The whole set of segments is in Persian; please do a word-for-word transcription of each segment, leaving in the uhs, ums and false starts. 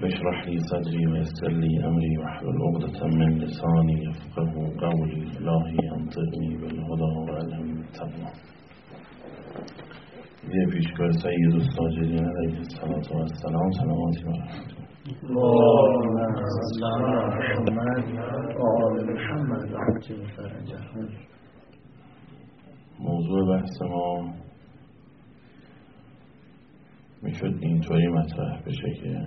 اشرح لي صدري ويسر لي أمري واحلل عقدة من لساني يفقهوا قولي. إلهی انطقني بالهدى وألهمني التقوى. یه پیشگاه سید الساجدین علیه الصلاة و السلام. سلاماتی و رحمت الله. موضوع بحث ما میشد اینطوری مطرح بشه که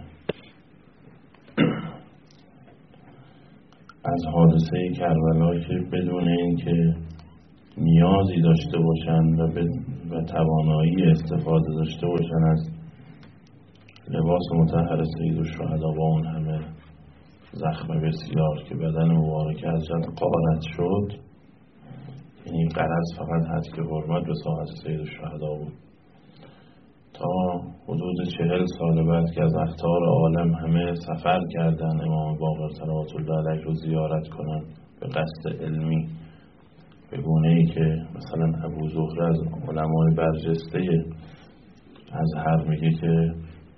از حادثه کربلا که بدون اینکه نیازی داشته باشن و, و توانایی استفاده داشته باشن از لباس مطهر سیدالشهدا با اون همه زخم بسیار که بدن مبارک حضرت غارت شد، یعنی غرض فقط هست که حرمت به ساحت سیدالشهدا بود. تا حدود چهل سال بعد که از اقطار عالم همه سفر کردن امام باقر صلوات الله علیه رو زیارت کنن به قصد علمی، به گونه‌ای که مثلا ابو زهره از علمای برجسته ازهر میگه که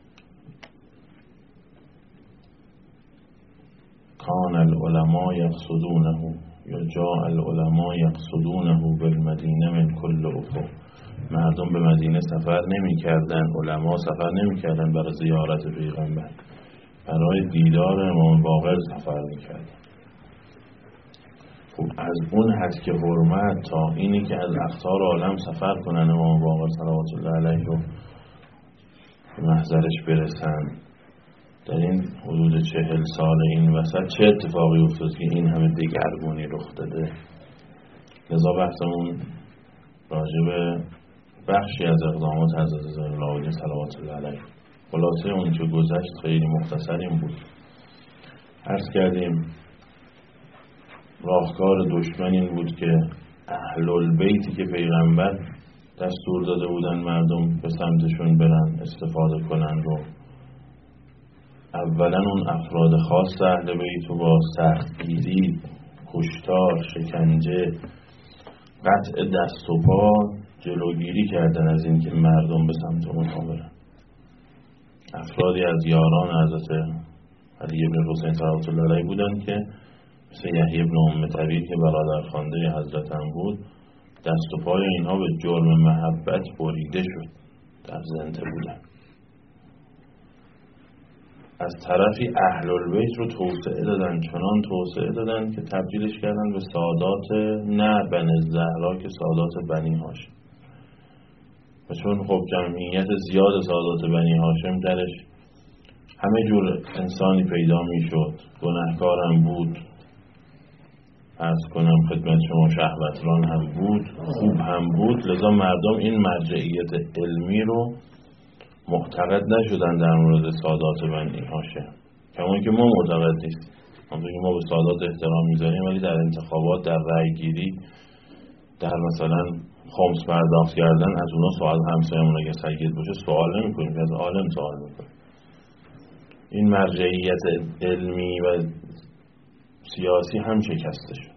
کان العلماء یقصدونه یا جاء العلماء یقصدونه بالمدینه من کل افق. مردم به مدینه سفر نمی کردن، علما سفر نمی کردن برای زیارت پیغمبر، برای دیدار امام باقر سفر می کردن. خب از اون حد که حرمت تا اینی که از اقطار عالم سفر کنن امام باقر صلوات الله علیه رو به محضرش برسن، در این حدود چهل سال این وسط چه اتفاقی افتاد که این همه دگرگونی رخ داده؟ لذا بحثمون راجب بخشی از اقدامات حضرت زین‌العابدین صلوات الله علیه. خلاصه اون که گذشت خیلی مختصر این بود. عرض کردیم راهکار دشمن این بود که اهل البیتی که پیغمبر دستور داده بودن مردم به سمتشون برن استفاده کنن رو اولا اون افراد خاص اهل بیت رو با سختگیری، کشتار، شکنجه، قطع دست و پا جلوگیری کردن از این که مردم به سمت اونها برن. افرادی از یاران حضرت علی بن حسین صلوات الله علیه بودن که مثل یحیی بن ام طویل که برادرخوانده حضرت هم بود، دست و پای اینها به جرم محبت بریده شد، در زنده بودن. از طرفی اهل البیت رو توسعه دادن، چنان توسعه دادن که تبدیلش کردن به سادات نه بنی زهرا که سادات بنی هاشم. و چون خب جمعیت زیاد سادات بنی هاشم درش همه جور انسانی پیدا می شد، گناهکار هم بود، عرض کنم خدمت شما شهوتران هم بود، خوب هم بود. لذا مردم این مرجعیت علمی رو معتقد نشدن در مورد سادات بنی هاشم، کما که ما معتقد نیستیم. همونطور که ما به سادات احترام میذاریم ولی در انتخابات، در رأی گیری، در مثلا خمس پرداخت کردن از اونا سوال همسایمون اگه سید باشه سوال نمی کنیم، از عالم سوال میکنیم. این مرجعیت علمی و سیاسی هم شکسته شد.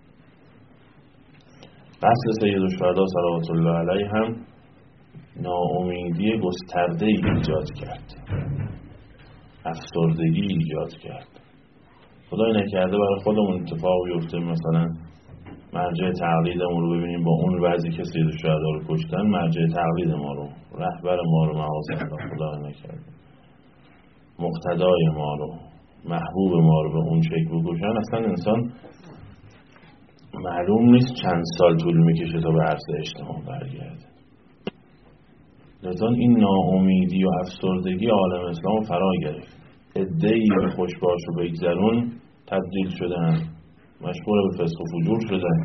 قصد سیدالشهدا صلوات الله علیه هم ناامیدی گسترده ایجاد کرد، افسردگی ایجاد کرد. خدای نکرده برای خودمون اتفاق بیفته مثلا مرجع تقلیدمون رو ببینیم با اون وضعی که سیدالشهدا رو کشتن، مرجع تقلید ما رو، رهبر ما رو معاذالله خدای نکرده مقتدای ما رو، محبوب ما رو به اون شکل بکشن، اصلا انسان معلوم نیست چند سال طول میکشه تا به عرصه اجتماع برگرده. لذا این ناامیدی و افسردگی عالم اسلام فرا گرفت. عده‌ای به خوشباش و بگذرون تبدیل شدن، مشغول به فسق و فجور شدن.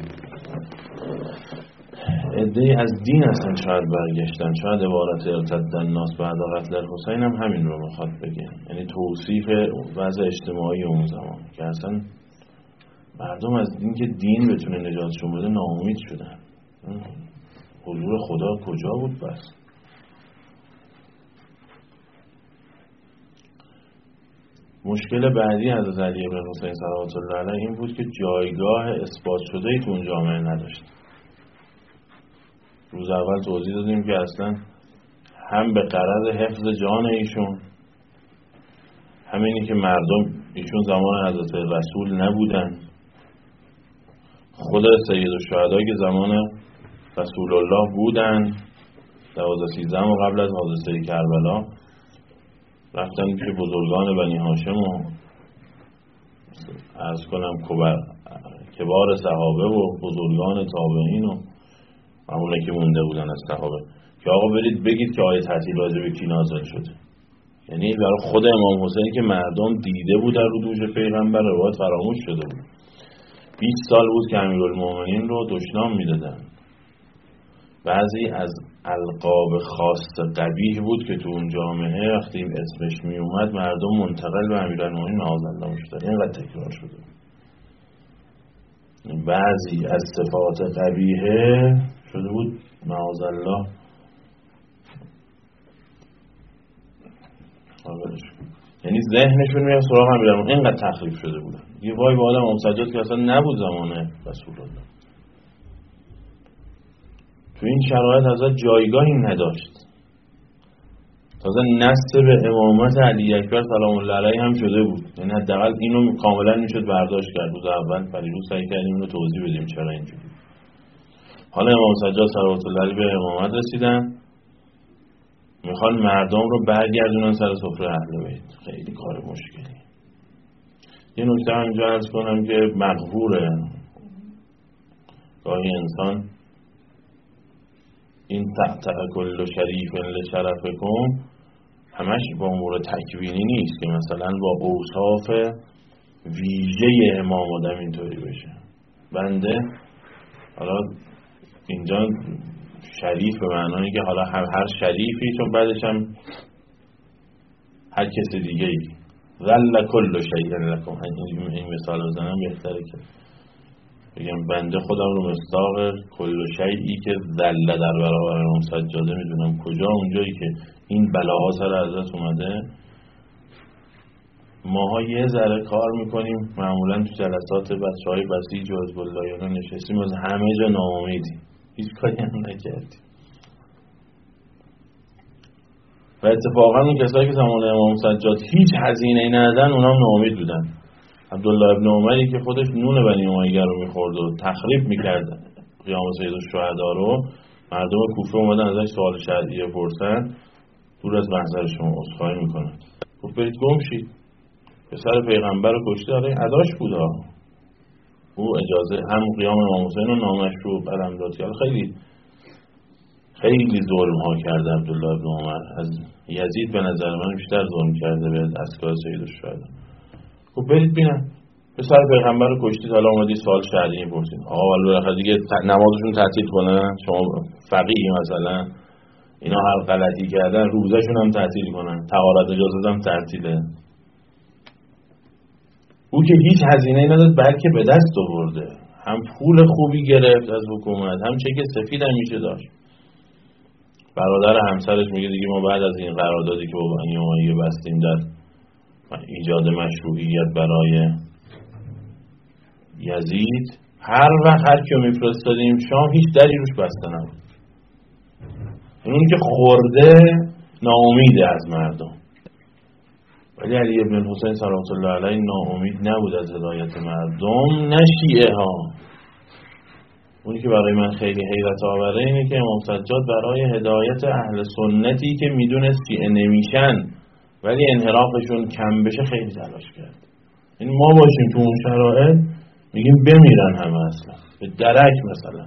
عده‌ای از دین اصلا شاید برگشتن. شاید عبارت ارتد الناس بعد قتل الحسین هم همین رو میخواد بگه، یعنی توصیف وضع اجتماعی اون زمان که اصلا مردم از این که دین بتونه نجاتشون بده ناامید شدن. حضور خدا کجا بود بس؟ مشکل بعدی حضرت علی بن حسین صلوات الله علیه این بود که جایگاه اثبات شده‌ای تو اون جامعه نداشت. روز اول توضیح دادیم که اصلا هم به غرض حفظ جان ایشون، همینی که مردم ایشون زمان حضرت رسول نبودن، خود سید الشهدا که زمان رسول الله بودن، دوازده سیزده و قبل از حادثه کربلا رفتن پیش بزرگان بنی هاشم و عرض کنم کبار صحابه و بزرگان تابعین و همونه که مونده بودن از صحابه که آقا برید بگید که آیه تعطیل راجع به کی نازل شده. یعنی برای خود امام حسین که مردم دیده بودن رو دوش پیغمبر روایت فراموش شده بود. بیست سال بود که امیرالمومنین رو دشنام میدادن. بعضی از القاب خاص قبیح بود که تو اون جامعه وقتی اسمش می اومد مردم منتقل به امیرالمومنین معاذالله میشدن. اینقدر تکرار شده. بعضی از صفات قبیحه شده بود معاذالله یعنی ذهنشون میاد سراغ امیرالمومنین. اینقدر تخریب شده بودن. یه وای به آدم امام سجاد که اصلا نبود زمان رسول الله. تو این شرایط حضرت جایگاهی نداشت. تازه نسب به امامت علی اکبر سلام الله علیه هم شده بود. یعنی حداقل اینو کاملا میشد برداشت کرد. روز اول پریروز سعی کردیم اینو توضیح بدیم چرا اینجوری. حالا امام سجاد صلوات الله علیه به امامت رسیدن، میخوان مردم رو برگردونن سر سفره اهل بیت. خیلی کار مشکلی. یه نکته هم اینجا عرض کنم که مغروره گاهی انسان این تحت کل شریف لشرفکم همش با امور تکوینی نیست که مثلا با اوصاف ویژه امام آدم اینطوری بشه. بنده حالا اینجا شریف به معنایی که حالا هر, هر شریفی چون بعدش هم هر کس دیگه ای ذل کل شیء لکم. این مثال بزنم بهتره که بگم بنده خودم رو مصداق کل شیئی که ذل در برابر امام سجاده میدونم. کجا؟ اونجایی که این بلاها سر حضرت اومده ماها یه ذره کار میکنیم معمولا تو جلسات بچه های بسیج و حزب اللهیان نشستیم از همه جا ناامیدیم، هیچ کاری هم نکردیم. و اتفاقا اون کسایی که زمان امام سجاد هیچ هزینه‌ای ندادن اونام ناامید بودن. عبدالله ابن عمری که خودش نون بنی امیه رو میخورد و تخریب میکرد قیام سید الشهدا رو، مردم کوفه اومدن ازش سوال شرعیه پرسن، دور از محضر شما عذرخواهی میکنن. گفت برید گم شید. پسر پیغمبر رو کشته. آره اداش بود ها. او اجازه هم قیام امام حسین رو نامشروع قلم داد که خیلی خیلی ظلم ها کرده عبدالله ابن عمر. از یزید به نظر من بیشتر ظلم کرده به اسکار سید الشهدا. خب برید بینن پسر پیغمبر رو کشتید، حالا اومدی سوال شرعی می‌پرسید. آقا ولی بالاخره دیگه نمازشون تعطیل کنن، شما فقیه مثلا اینا هر غلطی کردن روزشون هم تعطیل کنن، طهارت اجازه هم تعطیله. او که هیچ هزینه‌ای نداد بلکه به دست آورده، هم پول خوبی گرفت از حکومت، هم چک سفید هم میشه داشت. برادر همسرش میگه دیگه ما بعد از این قراردادی که با بنی امیه بستیم در ایجاد مشروعیت برای یزید، هر وقت هر کیو میفرستادیم شام هیچ دری روش بسته نبود. اون که خورده ناامیده از مردم. ولی علی ابن الحسین صلوات الله علیه ناامید نبود از هدایت مردم، نه شیعه ها. اونی که برای من خیلی حیرت آوره اینه که امام سجاد برای هدایت اهل سنتی که میدونست شیعه نمیشن ولی انحرافشون کم بشه خیلی تلاش کرد. یعنی ما باشیم تو اون شرایط میگیم بمیرن همه اصلا به درک. مثلا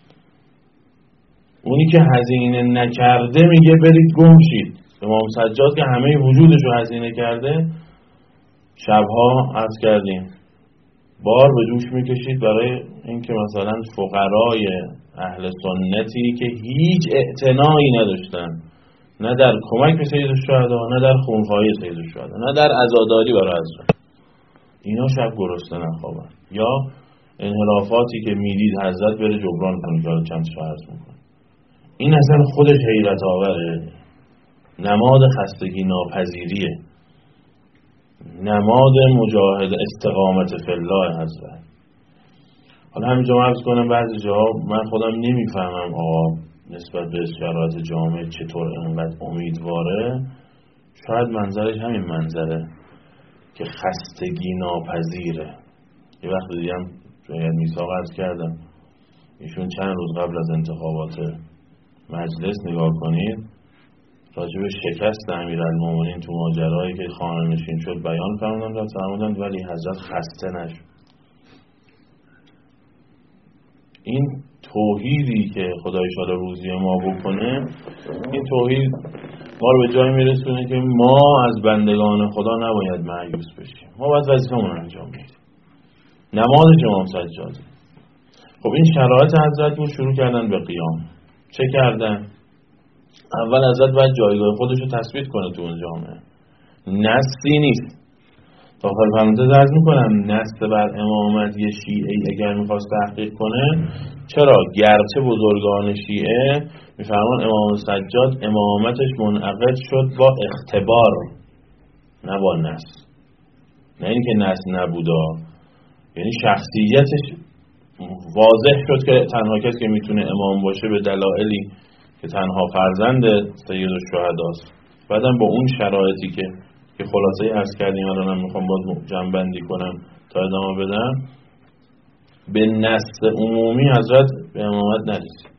اونی که هزینه نکرده میگه برید گم شید. امام سجاد که همه وجودش رو هزینه کرده، شبها عرض کردیم بار به دوش میکشید برای اینکه مثلا فقرای اهل سنتی که هیچ اعتنایی نداشتن نه در کمک به سید الشهدا، نه در خونخواهی سید الشهدا، نه در عزاداری برای حضرت، اینا شب گرسنه نخوابن یا انحرافاتی که میدید حضرت بره جبران کنه که چند شهرز میکنه. این اصلا خودش حیرت آوره. نماد خستگی ناپذیریه، نماد مجاهد استقامت فی الله حضرت. حالا همینجا عرض کنم بعضی جاها من خودم نمیفهمم آقا نسبت به شرایط جامعه چطور اینقدر امیدواره. شاید منظرش همین منظره که خستگی ناپذیره. یه وقت دیگه هم شاید میثاق عرض کردم، ایشون چند روز قبل از انتخابات مجلس نگاه کنید راجع به شکست امیرالمومنین تو ماجرایی که خانه نشین شد بیان فرمودند و فرمودند ولی حضرت خسته نشد. این توحیدی که خدا ان شاءالله روزی ما بکنه، این توحید ما رو به جای میرسونه که ما از بندگان خدا نباید مایوس بشیم، ما باید وظیفه‌مون رو انجام بدیم. نماز امام سجاد. خب این شرایط حضرت بود، شروع کردن به قیام. چه کردن؟ اول حضرت باید جایگاه خودش رو تثبیت کنه تو اون جامعه. نصی نیست. تا خیلی فرمونده درز میکنم نص بر امامت یه شیعه اگر میخواست تحقیق کنه، چرا؟ گرچه بزرگان شیعه میفرمان امام سجاد امامتش منعقد شد با اختبار نه با نص. نه اینکه نص نبودا، یعنی شخصیتش واضح شد که تنها کسی که میتونه امام باشه به دلایلی که تنها فرزند سید الشهداست. بعدم با اون شرایطی که که خلاصه عرض کردیم، الانم میخوام باز جمع‌بندی کنم تا ادامه بدم، به نص عمومی حضرت به امامت نرسید.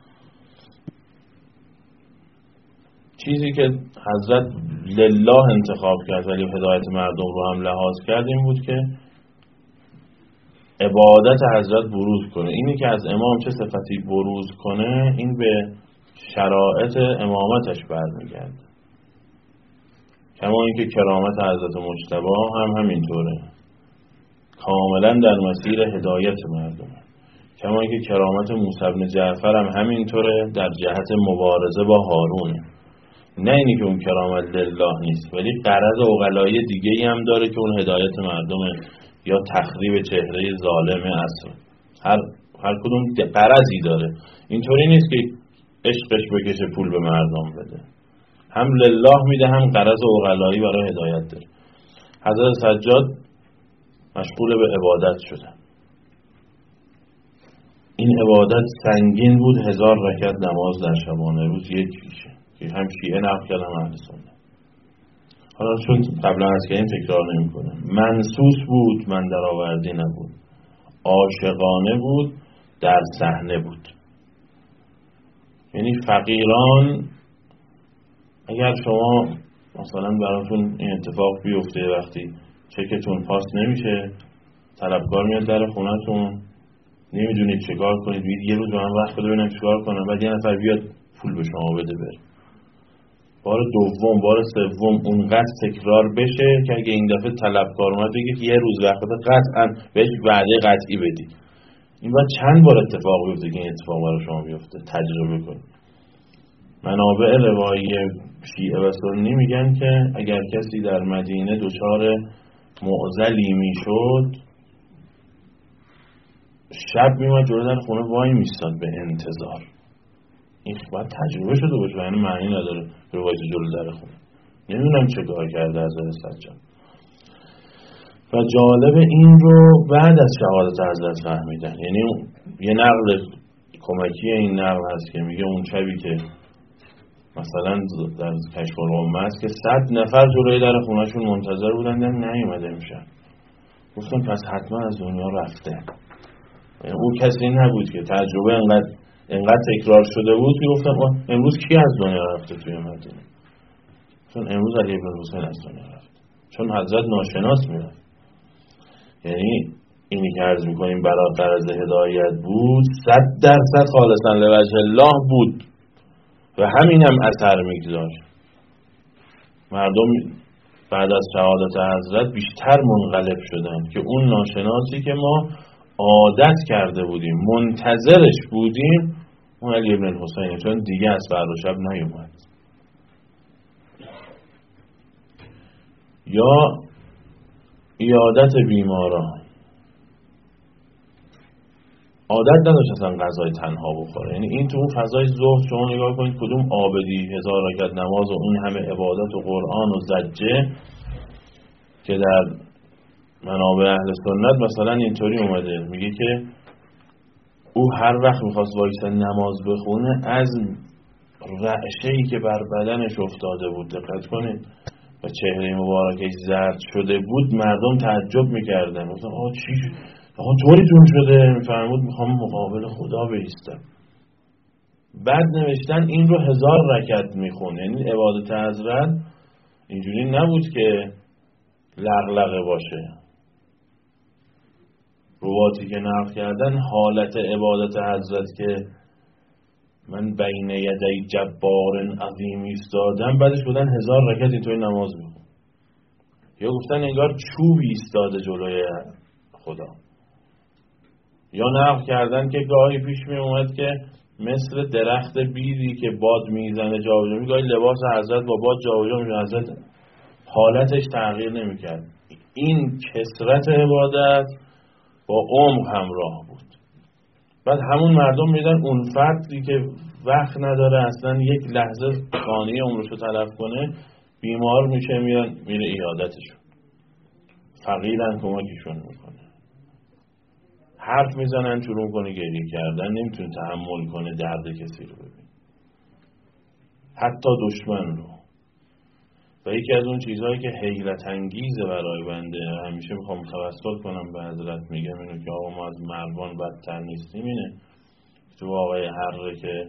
چیزی که حضرت لله انتخاب کرد ولی هدایت مردم رو هم لحاظ کرد این بود که عبادت حضرت بروز کنه. اینی که از امام چه صفتی بروز کنه این به شرایط امامتش برمیگرده. کما اینکه کرامت حضرت مجتبی هم همینطوره، کاملا در مسیر هدایت مردمه. کما اینکه کرامت موسی بن جعفر هم همینطوره، در جهت مبارزه با هارونه. نه اینی که اون کرامت لله نیست ولی غرض عقلایی دیگه‌ای هم داره که اون هدایت مردمه یا تخریب چهره ظالم عصر. هر هر کدوم غرضی داره. اینطوری نیست که عشقش بکشه پول به مردم بده. هم لله میده هم غرض عقلایی برای هدایت داره. حضرت سجاد مشغول به عبادت شده. این عبادت سنگین بود، هزار رکعت نماز در شبانه روز یک پیشه که هم شیعه نقل کردن هم اهل سنت. حالا چون قبلا از که این تکرار نمی کنم، منسوس بود، من در آوردی نبود، عاشقانه بود، در صحنه بود. یعنی فقیران اگر شما مثلا براتون این اتفاق بیفته وقتی چکتون پاس نمیشه، طلبکار میاد در خونتون، نمیدونید چیکار کنید، بید یه روز به من وقت بده ببینم چیکار کنم، بعد یه نفر بیاد پول به شما بده بره. بار دوم، بار سوم اونقدر تکرار بشه که اگه این دفعه طلبکار اومد بگه که یه روز وقت بده قطعا بهش وعده قطعی بدی. این باید چند بار اتفاق بیفته که این اتفاق برای شما بیفته، تجربه کنید. منابع روایی شیعه و سنی میگن که اگر کسی در مدینه دچار معضلی میشد، شب میومد جلوی در خونه وای میستاد به انتظار. این باید تجربه شده باشه، یعنی معنی نداره روایت جلوی در خونه. نمیدونم چه کار کرده حضرت سجاد. و جالب این رو بعد از شهادت حضرت فهمیدن. یعنی یه نقل کمکی این نقل هست که میگه اون شبی که مثلا در کشف الامه است که صد نفر جلوی در خونهشون منتظر بودن نیومده میشن، گفتن پس حتما از دنیا رفته. یعنی اون کسی نبود که تجربه انقدر انقدر تکرار شده بود که گفتن امروز کی از دنیا رفته توی مدینه؟ چون امروز علی ابن حسین از دنیا رفت، چون حضرت ناشناس میاد. یعنی اینی که عرض میکنیم برای غرض هدایت بود، صد درصد خالصا لوجه الله بود و همین هم اثر میگذاشت. مردم بعد از شهادت حضرت بیشتر منقلب شدن که اون ناشناسی که ما عادت کرده بودیم منتظرش بودیم اون علی ابن حسین، چون دیگه از فردا شب نیومد. یا عیادت بیماران، عادت نداشت اصلا غذای تنها بخوره. یعنی این تو اون فضای ظهر شما نگاه کنید کدوم عابدی هزار رکعت نماز و اون همه عبادت و قرآن و زجه که در منابع اهل سنت مثلا اینطوری اومده، میگه که او هر وقت میخواست وایسا نماز بخونه از رعشه‌ای که بر بدنش افتاده بود، دقت کنید، و چهره مبارکش زرد شده بود مردم تعجب میکردن، گفتن آه چی آه طوری تون شده؟ میفرمود میخوام مقابل خدا بایستم. بعد نوشتن این رو هزار رکعت میخون، یعنی عبادت حضرت اینجوری نبود که لغلغه باشه. رواتی که نقل کردن حالت عبادت حضرت که من بین یدی جبار عظیم ایستادم، بعدش بودن هزار رکعت اینطوری نماز میخون. یا گفتن انگار چوب ایستاده جلوی خدا. یا نقل کردن که گاهی پیش می اومد که مثل درخت بیری که باد میزنه جابجا میشه، گاهی لباس حضرت با باد جابجا میشه، حضرت حالتش تغییر نمیکرد. این کثرت عبادت با عمق همراه بود. بعد همون مردم میدن اون فردی که وقت نداره اصلا یک لحظه ثانیه عمرشو تلف کنه، بیمار میشه، میرن میره عیادتشون، فقیرن کمکشون میکنه، حرف میزنن شروع کنه گریه کردن، نمیتونه تحمل کنه درد کسی رو ببین، حتی دشمن رو. و یکی از اون چیزهایی که حیرت انگیزه برای بنده، همیشه میخوام توسل کنم به حضرت، میگم اینو که آقا ما از مردان بدتر نیستیم، اینه تو واقعی حره که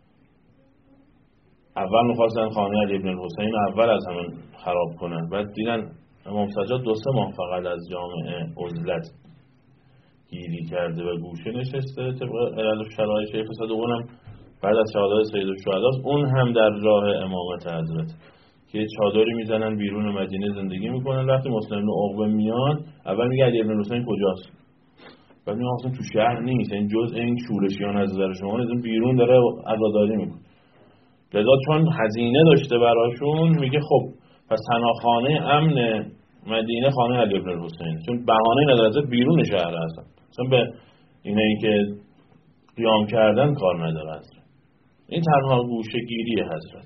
اول میخواستن خانه علی ابن الحسین اول از همون خراب کنن، بعد دیدن امام سجاد دو سه ماه فقط از جامعه عزلت گیری کرده و گوشه نشسته طبق علل و شرایع شیخ صدوق، هم بعد از شهادت سید الشهداست، اون هم در راه امامت حضرت که چادری میزنن بیرون مدینه زندگی میکنن. وقتی مسلم بن عقبه میاد اول میگه علی ابن الحسین کجاست، بعد میگه اصلا تو شهر نیست، این جزء این شورشیان از نظر شما نیست، بیرون داره عزاداری میکنه. لذا چون هزینه داشته براشون میگه خب پس تنها خانه امن مدینه خانه علی ابن الحسین، چون بهانه نداره بیرون شهر هستن، چون به اینایی که قیام کردن کار نداره حضرت. این تنها گوشه گیری حضرت.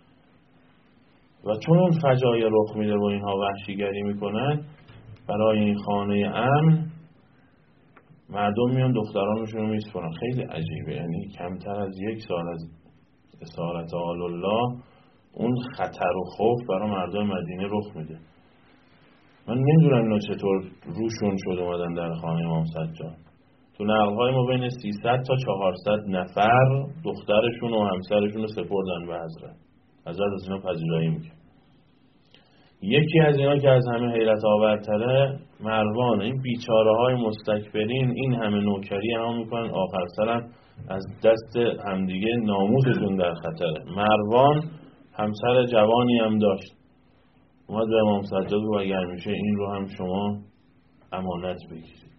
و چون اون فجایع رخ میده و اینها وحشیگری میکنن، برای این خانه امن مردم میان دخترانشون رو میسپرن. خیلی عجیبه، یعنی کمتر از یک سال از اسارت آل الله اون خطر و خوف برای مردم مدینه رخ میده. من نمیدونم اینا چطور روشون شد اومدن در خانه امام سجاد. تو نقل‌های ما بین سیصد تا چهارصد نفر دخترشون و همسرشون رو سپردن به حضرت. حضرت از اینا پذیرایی میکنه. یکی از اینا که از همه حیرت آورتره مروان. این بیچاره های مستکبرین این همه نوکری هم میکنن، آخر سرم از دست همدیگه ناموسشون در خطره. مروان همسر جوانی هم داشت، اومد به امام سجاد و اگر میشه این رو هم شما امانت بگیرید.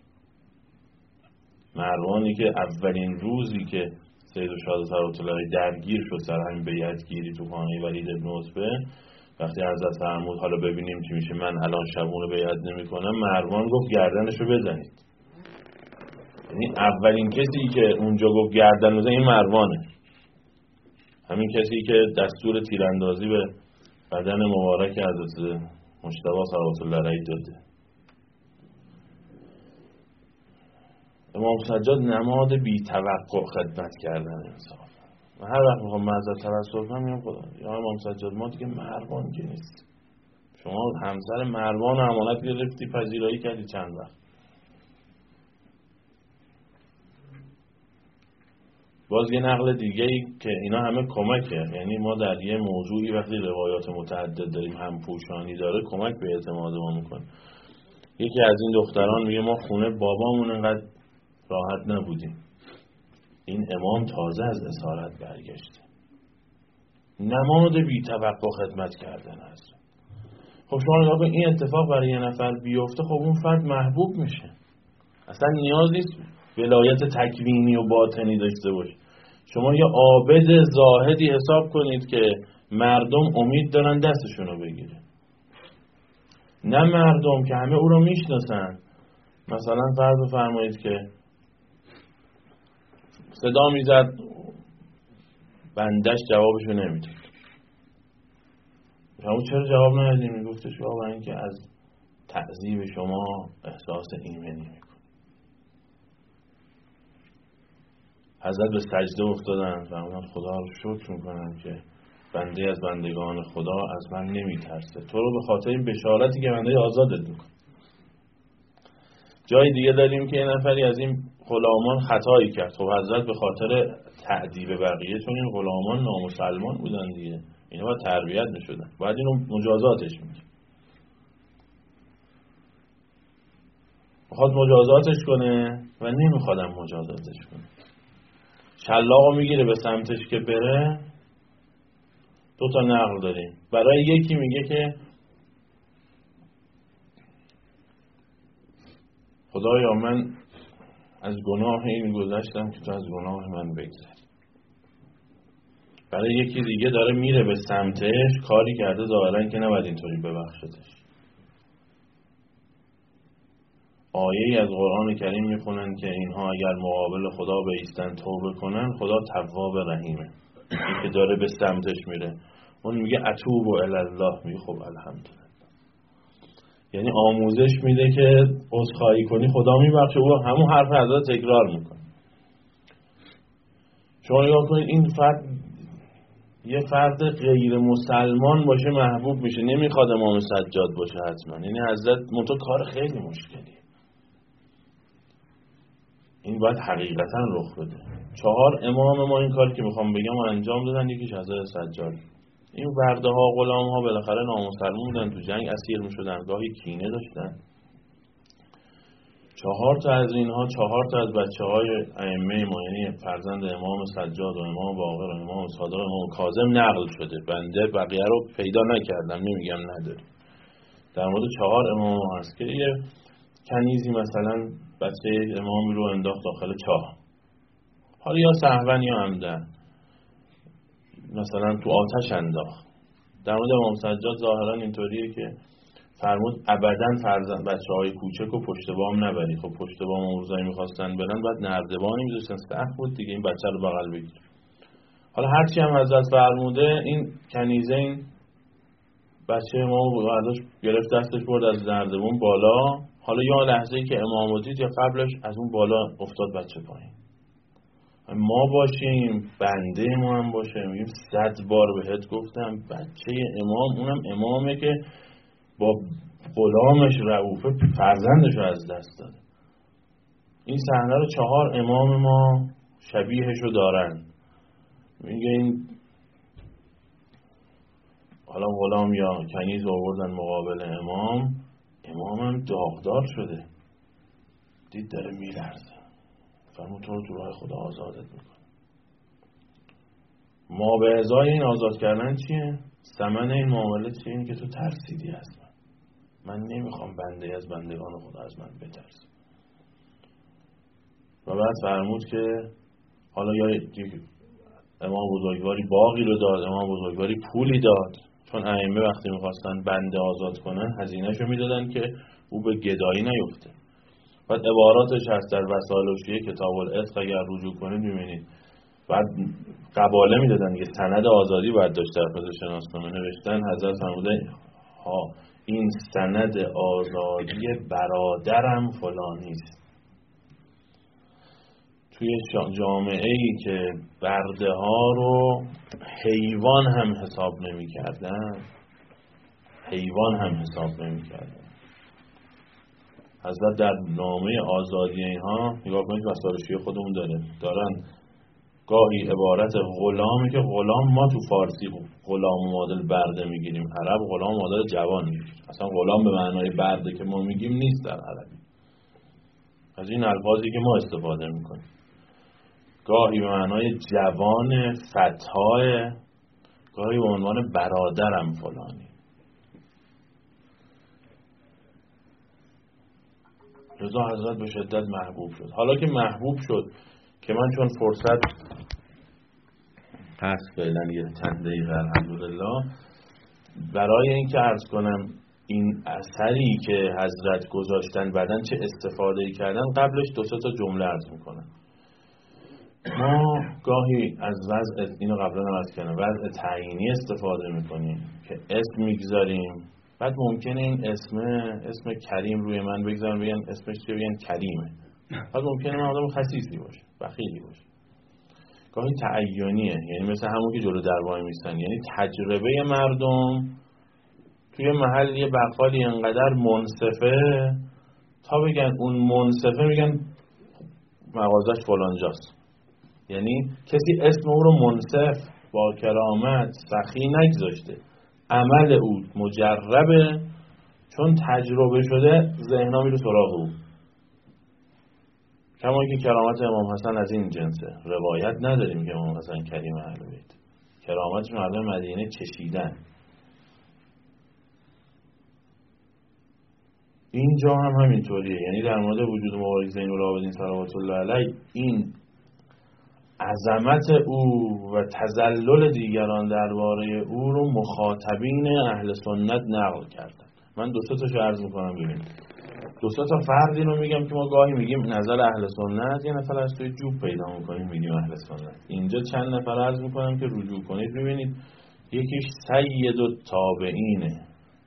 مروانی که اولین روزی که سید الشهدا صلوات الله علیه درگیر شد سر همین بیعت گیری تو خانه ولید بن عتبه، وقتی حضرت فرمود حالا ببینیم چی میشه، من الان شبونه بیعت نمیکنم، مروان گفت گردنشو بزنید. یعنی اولین کسی که اونجا گفت گردن بزن این مروانه، همین کسی که دستور تیراندازی به بدن مبارک حضرت مجتبی صلوات الله علیه داده. امام سجاد نماد بی توقع خدمت کردن انسان. و هر وقت میخوام معذرت توسل کنم میگم خدا یا امام سجاد ما دیگه مروان که نیست، شما همسر مروان و امانت گرفتی پذیرایی کردی چند وقت. باز یه نقل دیگه ای که اینا همه کمکه، یعنی ما در یه موضوعی وقتی روایات متعدد داریم هم پوشانی داره کمک به اعتماد ما میکنه. یکی از این دختران میگه ما خونه بابامون انقدر راحت نبودیم، این امام تازه از اسارت برگشته. نماد بی توقع خدمت کردن است. خب شما نگاه کنید این اتفاق برای یه نفر بیفته، خب اون فرد محبوب میشه، اصلا نیاز نیست ولایت تکوینی و باطنی داشته باشه. شما یه عابد زاهدی حساب کنید که مردم امید دارن دستشونو بگیره، نه مردم که همه او رو میشناسن. مثلا فرض بفرمایید که صدا میزد بندش جوابشو نمیدید، شما چرا جواب ندید؟ میگفتش بابا اینکه از تعذیب شما احساس ایمنی میکنه. حضرت به سجده افتادن فرمودن خدا رو شکر میکنم که بنده از بندگان خدا از من نمیترسه. تو رو به خاطر این بشارتی که بنده آزادت میکنه. جای دیگه داریم که یه نفری از این غلامان خطایی کرد. خب حضرت به خاطر تعذیب بقیه، چون این غلامان نامسلمان بودن دیگه، اینا باید تربیت میشدن، باید اینو مجازاتش میکنه. میخواد مجازاتش کنه و نمیخوادم مجازاتش کنه. شلاقو میگیره به سمتش که بره. دو تا نقل داریم. برای یکی میگه که خدایا من از گناه این گذشتم که تو از گناه من بگذر. برای یکی دیگه داره میره به سمتش، کاری کرده ظاهرا که نباید اینطوری ببخشتش. آیه‌ای از قرآن کریم میخونن که اینها اگر مقابل خدا بایستن توبه کنن، خدا تواب رحیمه. این که داره به سمتش میره، اون میگه اتوب الی الله، میگه خب الحمدلله. یعنی آموزش میده که عذرخواهی کنی خدا میبخشه. او همون حرف حضرت تکرار میکنه. شما نگاه کنید این فرد یه فرد غیر مسلمان باشه محبوب میشه، نمیخواد امام سجاد باشه حتما. یعنی حضرت منتها کار خیلی مشکلیه. این باید حقیقتا رخ بده. چهار امام ما این کاری که میخوام بگم و انجام دادن. یکیش حضرت سجاد. این برده ها غلام ها بالاخره نامسلمان بودن، تو جنگ اسیر میشدن، گاهی کینه داشتن. چهار تا از اینها، چهار تا از بچه های ائمه ما، یعنی فرزند امام سجاد و امام باقر و امام صادق و امام کاظم نقل شده. بنده بقیه رو پیدا نکردم، نمیگم نداره. در مورد چهار امام ما هست که یه کنیزی مثلا بچه امامی رو انداخت داخل چاه، حالا یا سهوا یا عمدن، مثلا تو آتش انداخت. در مورد امام سجاد ظاهرا اینطوریه که فرمود ابداً فرزند بچه‌های کوچک رو پشت بام نبری. خب پشت بام اون روزایی می‌خواستن برن، بعد نردبانی می‌ذاشتن، سخت بود دیگه این بچه رو بغل بگیر. حالا هرچی هم حضرت فرموده، این کنیزه این بچه امام بود، ازش گرفت دستش برد از نردبان بالا. حالا یا لحظه‌ای که امام دید یا قبلش از اون بالا افتاد بچه پایین. ما باشیم، بنده ما هم باشه، میگیم صد بار بهت گفتم بچه امام، اونم امامه که با غلامش رؤوفه فرزندش رو از دست داده. این صحنه رو چهار امام ما شبیهشو دارن. میگه این حالا غلام یا کنیز آوردن مقابل امام، امامم داغدار شده، دید داره میلرزه، فرمود تو رو تو راه خدا آزادت میکنه. ما به ازای این آزاد کردن چیه؟ ثمن این معامله چیه؟ این که تو ترسیدی از من. من نمیخوام بنده از بندگان خدا از من بترسه. و بعد فرمود که حالا یا امام بزرگواری باقی رو داد، امام بزرگواری پولی داد، چون ائمه وقتی میخواستن بنده آزاد کنن هزینه‌شو میدادن که او به گدایی نیفته. بعد عباراتش هست در وسائل الشیعه کتاب العتق، اگر رجوع کنید میبینید. بعد قباله میدادن که سند آزادی باید داشت در پس شناسنامه نوشتن. حضرت فرموده ها این سند آزادی برادرم فلانیست. توی جامعه ای که برده ها رو حیوان هم حساب نمی کردن، حیوان هم حساب نمی کردن. حضرت در نامه آزادی اینها نگاه کنید وسائل شیعه خودمون داره دارن گاهی عبارت غلامی که غلام ما تو فارسی غلام معادل برده میگیریم، عرب غلام معادل جوان میگیریم. اصلا غلام به معنای برده که ما میگیم نیست در عربی. از این الفاظی که ما استفاده میکنیم گاهی به معنای جوان فتای، گاهی به عنوان برادرم فلانی. رضا حضرت به شدت محبوب شد. حالا که محبوب شد که من چون فرصت هست فعلا یه چند دقیقه الحمدلله برای این که عرض کنم این اثری که حضرت گذاشتن بعدن چه استفاده کردن، قبلش دو سه تا جمله عرض میکنم. ما گاهی از وضع اینو قبلا هم عرض کردم وضع تعیینی استفاده میکنیم که اسم میگذاریم، بعد ممکنه این اسم اسم کریم روی من بگذارن بگن اسمش چیه، بگن کریمه. بعد ممکنه من آدم خسیسی باشه، بخیلی باشه. گاهی تعینیه، یعنی مثل همون که جلو در وای میستن، یعنی تجربه مردم توی محل یه بقالی انقدر منصفه تا بگن اون منصفه میگن مغازش فلانجاست. یعنی کسی اسم او رو منصف با کرامت سخی نگذاشته، عمل او مجربه، چون تجربه شده ذهنا میره سراغ او. کما که کرامت امام حسن از این جنسه، روایت نداریم که امام حسن کریم اهل بیت، کرامتشون مردم مدینه چشیدن. اینجا هم همینطوریه، یعنی در مورد وجود مبارک زین العابدین صلوات الله علیه این عظمت او و تذلل دیگران درباره او رو مخاطبین اهل سنت نقل کردن. من دو سه تاشو عرض میکنم ببینید. دو سه تا فردی رو میگم که ما گاهی میگیم نظر اهل سنت، یه نفر از توی جوب پیدا میکنیم میگیم اهل سنت. اینجا چند نفر عرض میکنم که رجوع کنید ببینید. یکیش سید التابعینه،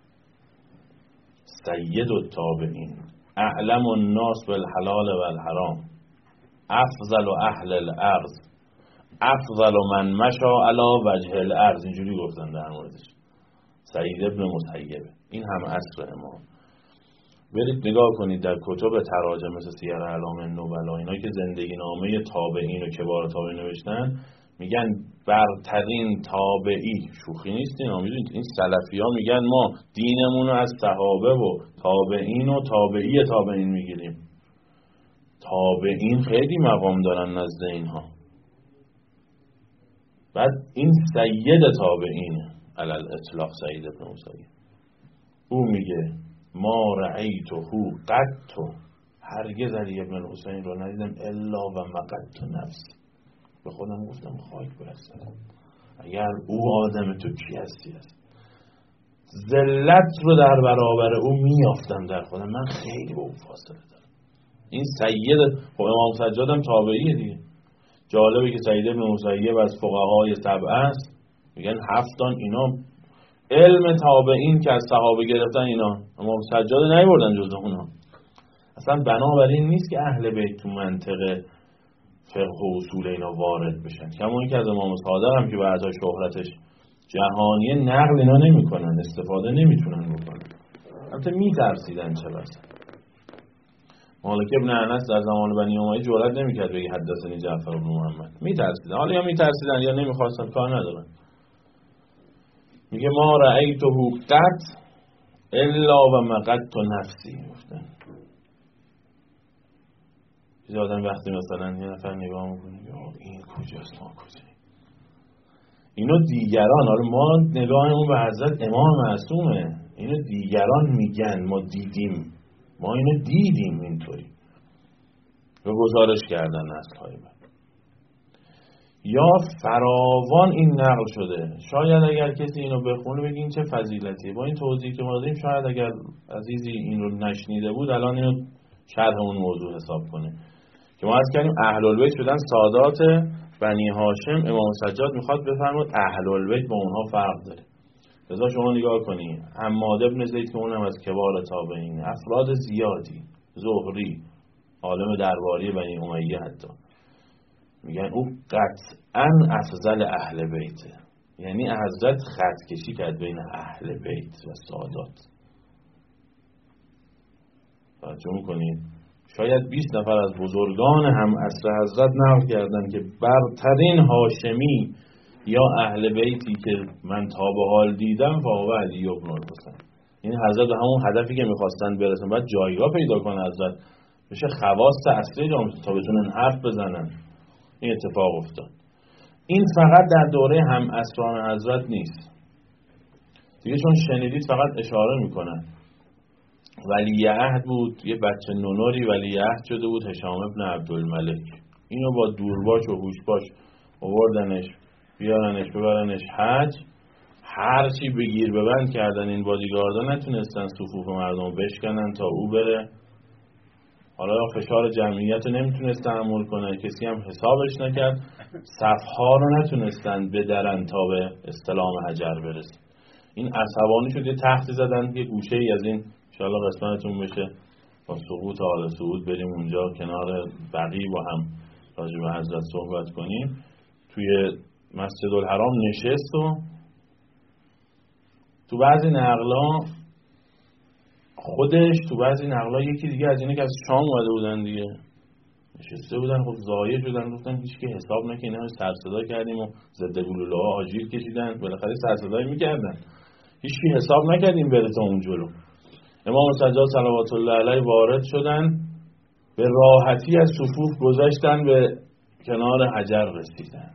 سید التابعین، اعلم الناس بالحلال والحرام، افضل اهل الارض، افضل من مشى علی وجه الارض، اینجوری گفتن در موردش. سعید ابن مسیب، این هم عصر امام. برید نگاه کنید در کتب تراجم مثل سیر اعلام النبلا، اینا که زندگی نامه تابعین و کبار تابعین نوشتن، میگن برترین تابعی، شوخی نیست اینا، میدونید این سلفی ها میگن ما دینمون رو از صحابه و تابعین و تابعی تابعین میگیریم. تابعین خیلی مقام دارن نزد اینها. بعد این سید تابعین علل اطلاق سید ابن مسیب، او میگه ما رأیته قط، هرگز علی ابن الحسین رو ندیدم الا و مقت نفسی. به خودم گفتم خاک بر سرم، اگر او آدم تو کی هستی است. ذلت رو در برابر او میافتم در خودم، من خیلی به او فاصله دارم. این سید، خب امام سجاد هم تابعیه دیگه. جالبه که سید ابن مسیب از فقهای سبعه است، میگن هفتان اینا علم تابعین که از صحابه گرفتن اینا امام سجاد نیوردن جز اونا. اصلا بنابراین نیست که اهل بیت تو منطقه فقه و اصول اینا وارد بشن. کما اینکه از امام صادق هم که بعدا شهرتش جهانیه نقل اینا نمیکنن، استفاده نمیتونن بکنن. البته میترسیدن چه بسا. مالک ابن انس در زمان بنی امیه جرئت نمیکرد بگه حدثنی جعفر بن محمد، میترسیدن. حالا یا میترسیدن یا نمیخواستن، کار ندارن. میگه ما رأیته قط الا و مقت نفسی. گفتن یه آدم وقتی مثلا یه نفر نگاه میکنه این کجاست ما کجاییم، اینو دیگران، حالا ما نگاهمون به حضرت امام معصومه، اینو دیگران میگن ما دیدیم، ما اینو دیدیم اینطوری و گزارش کردن نسل‌های بعد. یا فراوان این نقل شده. شاید اگر کسی اینو بخونه بگه این چه فضیلتیه. با این توضیحی که ما دادیم شاید اگر عزیزی این رو نشنیده بود الان اینو شرح اون موضوع حساب کنه که ما از کردیم اهل البیت شدن سادات بنی هاشم. امام سجاد میخواد بفرماد اهل البیت با اونها فرق داره. لذا شما نگاه کنید حماد ابن زید که اونم از کبار تابعین، افراد زیادی، زهری، عالم درباری بنی امیه، حتی میگن او قطعا افضل اهل بیته. یعنی حضرت خط کشی کرد بین اهل بیت و سادات. توجه میکنید شاید بیست نفر از بزرگان هم عصر حضرت نقل کردن که برترین هاشمی یا اهل بیتی که من تا به حال دیدم فاهو علی ابن الحسین. این حضرت به همون هدفی که میخواستن برسن بعد جایگاه پیدا کنه حضرت، بشه خواص اصلی جامعه تا بتونن حرف بزنن. این اتفاق افتاد. این فقط در دوره هم عصران حضرت نیست دیگه، چون شنیدید فقط اشاره میکنن. ولی عهد بود، یه بچه نونوری ولی عهد شده بود، هشام ابن عبدالملک. اینو با دورباش و هوشباش آوردنش بیارنش ببرنش حج. هرچی بگیر ببند کردن این بادیگاردا، نتونستن صفوف مردم بشکنن تا او بره. حالا فشار جمعیت رو نمیتونست تحمل کنه، کسی هم حسابش نکرد، صفها رو نتونستن بدرن تا به استلام حجر برسن. این عصبانی شد، یه تختی زدن یه گوشه ای از این انشاءالله قسمتتون بشه با سقوط آل سعود بریم اونجا کنار بقیع با هم راجع به حضرت صحبت کنیم. توی مسجد الحرام نشست و تو بعضی نقلا خودش تو بعضی نقلا یکی دیگه از اینه که از شام اومده بودن دیگه نشسته بودن، خب ضایع شدن، گفتن هیچکی حساب نکنه، اینا سر صدا کردیم و ضد گلوله ها آژیر کشیدن، بالاخره سر صدایی میکردن، هیچکی حساب نکردیم بره تا اون جلو. امام سجاد صلوات الله علیه وارد شدن، به راحتی از صفوف گذاشتن، به کنار حجر رسیدن.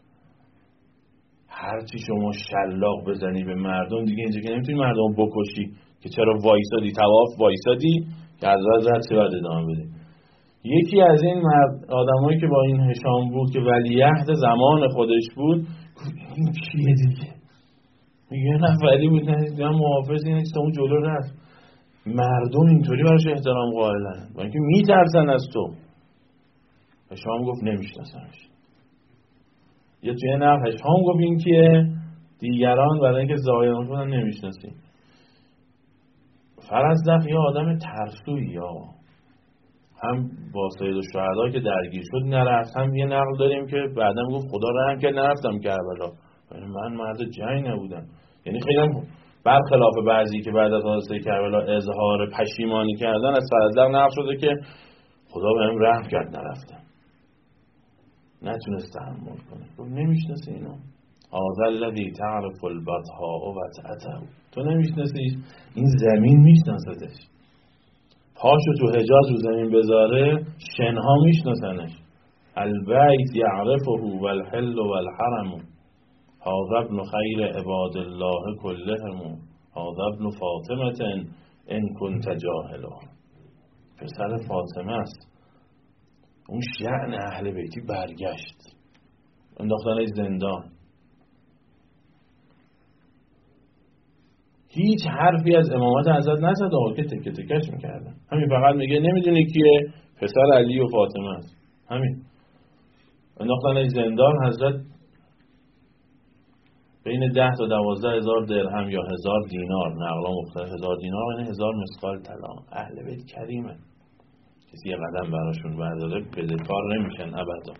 هرچی شما شلاق بزنی به مردم دیگه اینجا که نمیتونی مردم بکشی که چرا وایسادی طواف وایسادی که از رد چه بعد ادامه بدی. یکی از این مرد آدمایی که با این هشام بود که ولیعهد زمان خودش بود، این کیه دیگه؟ یه نفری بود، نه محافظ اینه که اون جلو رفت. مردم اینطوری براش احترام قائلن با اینکه میترسن از تو. هشام گفت نمیشناسمش. یه توی نقل هشام گفت این کیه؟ دیگران برای اینکه ظاهر بودن نمیشناسی. فرزدق یه آدم ترسویی آقا، هم با سید الشهدا که درگیر شد نرفت، هم یه نقل داریم که بعدم گفت خدا رحم کرد نرفتم کربلا، من مرد جنگ نبودم. یعنی خیلی هم برخلاف بعضی که بعد از حادثه کربلا اظهار پشیمانی کردن، از فرزدق نقل شده که خدا بهم رحم کرد نرفتم، نتونست تحمل کنه. گفت نمیشناسی اینو؟ هذا الذی تعرف البطحاء وطأته، تو نمیشناسیش، این زمین میشناستش. پاشو تو حجاز رو زمین بذاره شنها میشناسنش. البیت یعرفه والحل والحرم، هذا ابن خیر عباد الله كلهم، هذا ابن فاطمه ان كنت جاهلا. پسر فاطمه است. اون شأن اهل بیتی برگشت، انداختنش زندان. هیچ حرفی از امامت حضرت نزد آقا که تکه تکش میکردن. همین فقط میگه نمیدونی کیه؟ پسر علی و فاطمه است. همین. انداختنش زندان. حضرت بین ده تا دوازده هزار درهم یا هزار دینار، نقلا مختلف، هزار دینار یعنی هزار مسقال طلا. اهل بیت کریمه، کسی یه قدم براشون برداره بدهکار نمیشن ابدا.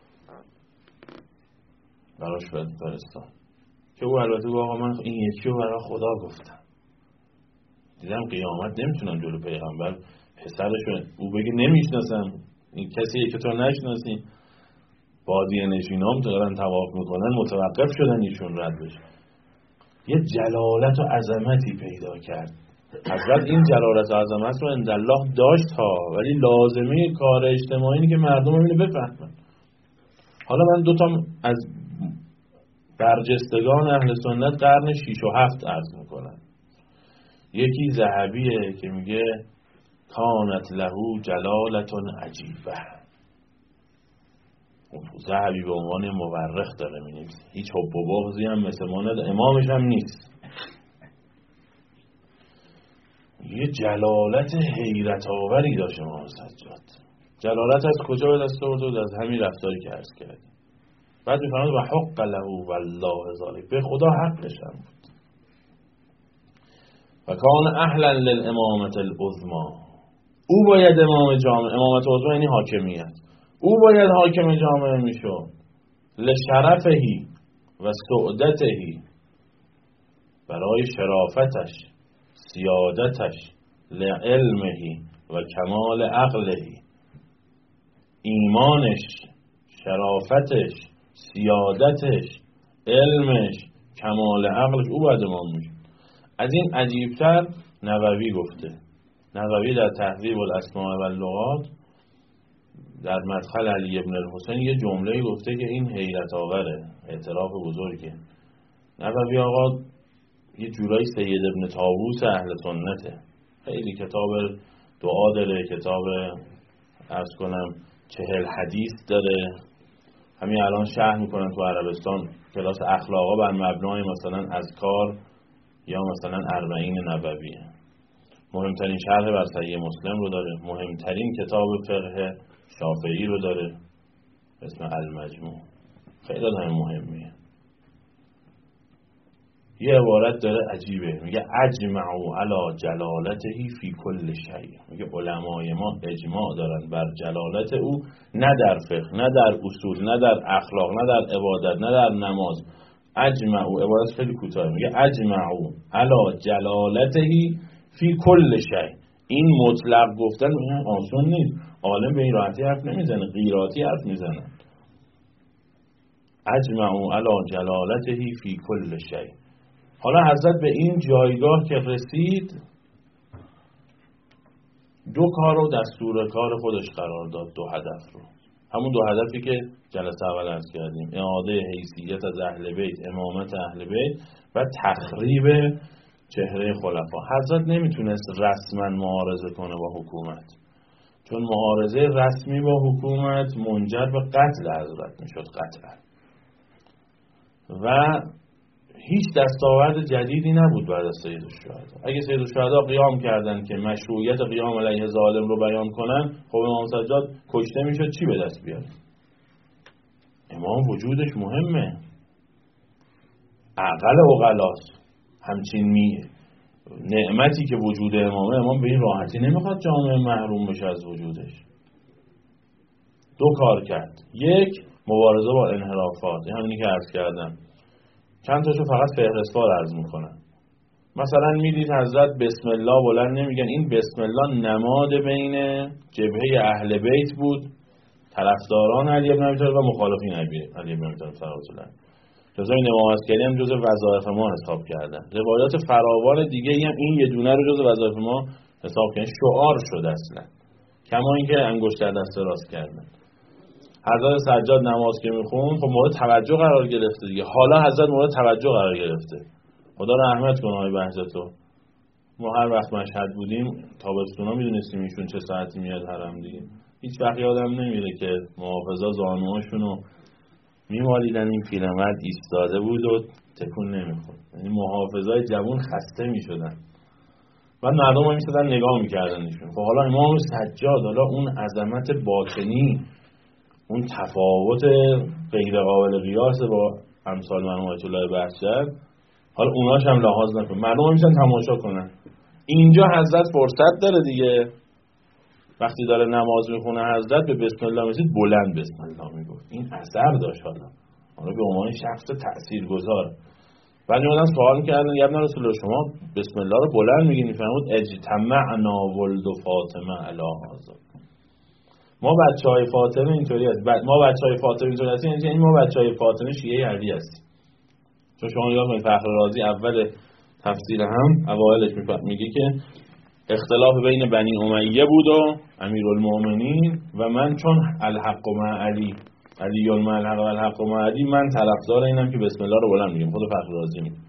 براش فرستان که او البته گفت آقا من این یکی رو برای خدا گفتم، دیدم قیامت نمیتونم جلو پیغمبر پسرشون او بگه نمیشناسم، این کسیه که تو نشناسی. بادیه نشینام تو دارن طواف میکنن متوقف شدن ایشون رد بشه. یه جلالت و عظمتی پیدا کرد حضرت. این جلالت و عظمت رو اندالله داشت ها، ولی لازمه کار اجتماعی اینه که مردم اینو بفهمن. حالا من دوتا از برجستگان اهل سنت قرن شیش و هفت عرض میکنم. یکی ذهبیه که میگه کانت لهو جلالتون عجیبه. ذهبی به عنوان مورخ داره مینویسه، هیچ حب و بغضی هم مثل ما نداره، امامش هم نیست. یه جلالت حیرت آوری داشت امام سجاد. جلالت از کجا به دست آورد؟ از همین رفتاری که عرض کردیم. بعد میفرماد و حق له والله ذالک، به خدا حقش هم بود. و کان اهلا للامامه العظما، او باید امام جامعه، امامت عظما یعنی حاکمیت، او باید حاکم جامعه میشد. لشرفهی و سعادتهی، برای شرافتش، سیادتش، لعلمهی و کمال عقلهی، ایمانش، شرافتش، سیادتش، علمش، کمال عقلش، او باید امام میشه. از این عجیبتر نووی گفته. نووی در تهذیب الاسماء و اللغات در مدخل علی ابن الحسین یه جمله گفته که این حیرت آوره، اعتراف بزرگه. نووی آقا یه جورایی سید ابن طاووس اهل سنته، خیلی کتاب دعا داره، کتاب عرض کنم چهل حدیث داره. همین الان شرح میکنن تو عربستان کلاس اخلاقا بر مبنای مثلا اذکار یا مثلا اربعین نوویه. مهمترین شرح بر صحیح مسلم رو داره، مهمترین کتاب فقه شافعی رو داره اسم المجموع، خیلی آدم مهمیه. یه عبارت داره عجیبه، میگه اجمعوا علی جلالته فی کل شیء. میگه علمای ما اجماع دارن بر جلالت او، نه در فقه، نه در اصول، نه در اخلاق، نه در عبادت، نه در نماز. اجمعوا، عبارت خیلی کوتاه، میگه اجمعوا علی جلالته فی کل شیء. این مطلق گفتن آسون نیست، عالم به این راحتی حرف نمیزنه، غیراتی حرف میزنه. اجمعوا علی جلالته فی کل شیء. حالا حضرت به این جایگاه که رسید، دو کار رو دستور کار خودش قرار داد، دو هدف رو. همون دو هدفی که جلسه اول عرض کردیم، اعاده حیثیت از اهل بیت، امامت اهل بیت و تخریب چهره خلفا. حضرت نمیتونست رسما معارضه کنه با حکومت، چون معارضه رسمی با حکومت منجر به قتل حضرت میشد، قطعا. و هیچ دستاورد جدیدی نبود بعد از سید الشهدا. اگه سید الشهدا قیام کردن که مشروعیت قیام علیه ظالم رو بیان کنن، خب امام سجاد کشته میشد، چی به دست بیاره؟ امام وجودش مهمه، عقل عقلاست. همچین می نعمتی که وجود امامه، امام به این راحتی نمیخواد جامعه محروم بشه از وجودش. دو کار کرد. یک، مبارزه با انحرافات، همینی که عرض کردم. چند تاشو فقط فهرستوار عرض میکنن. مثلا میدید حضرت بسم الله بلند نمیگن. این بسم الله نماد بین جبهه اهل بیت بود، طرفداران علی بن ابی طالب و مخالفین علی بن ابی طالب صلوات الله. جزء امام عسکری هم جزء وظایف ما حساب کردن. روایات فراوان دیگه هم این یه دونه رو جزء وظایف ما حساب کردن. شعار شد اصلا، کما اینکه انگشت در دست راست کردن. حضرت سجاد نماز که میخوند، خب مورد توجه قرار گرفته دیگه. حالا حضرت مورد توجه قرار گرفته. خدا رحمت کنه آقای بهجتو. ما هر وقت مشهد بودیم تابستونا میدونستیم ایشون چه ساعتی میاد حرم دیگه. هیچ وقت یادم نمیره که محافظا زانوهاشونو میمالیدن، این پیرمرد ایستاده بود و تکون نمیخورد. یعنی محافظای جوان خسته میشدن و مردم هم میشدن نگاه میکردن ایشون. خب حالا امام سجاد، حالا اون عظمت باطنی، اون تفاوت غیر قابل قیاس با امثال مرحوم آیت الله بهجت، حالا اوناش هم لحاظ نکن، مردم هم میشن تماشا کنن. اینجا حضرت فرصت داره دیگه. وقتی داره نماز میخونه حضرت به بسم الله میسید، بلند بسم الله میگفت. این اثر داشت. حالا حالا به عنوان شخص تاثیرگذار بعد اومدن سوال کردن، یا ابن رسول الله شما بسم الله رو بلند میگین، میفهمید اجتمعنا ولد فاطمه علی هذا. ما بچهای فاطمه اینطوری هست، ما بچهای فاطمه اینطوری هستیم، یعنی ما بچهای فاطمه شیعه علی هستیم. چون شما نگاه کنید فخر رازی اول تفسیر هم اوایلش میگه که اختلاف بین بنی امیه بود و امیرالمومنین و من چون الحق مع علی، علی مع الحق و الحق مع علی، من طرفدار اینم که بسم الله رو بلند میگیم. خود فخر رازی میگه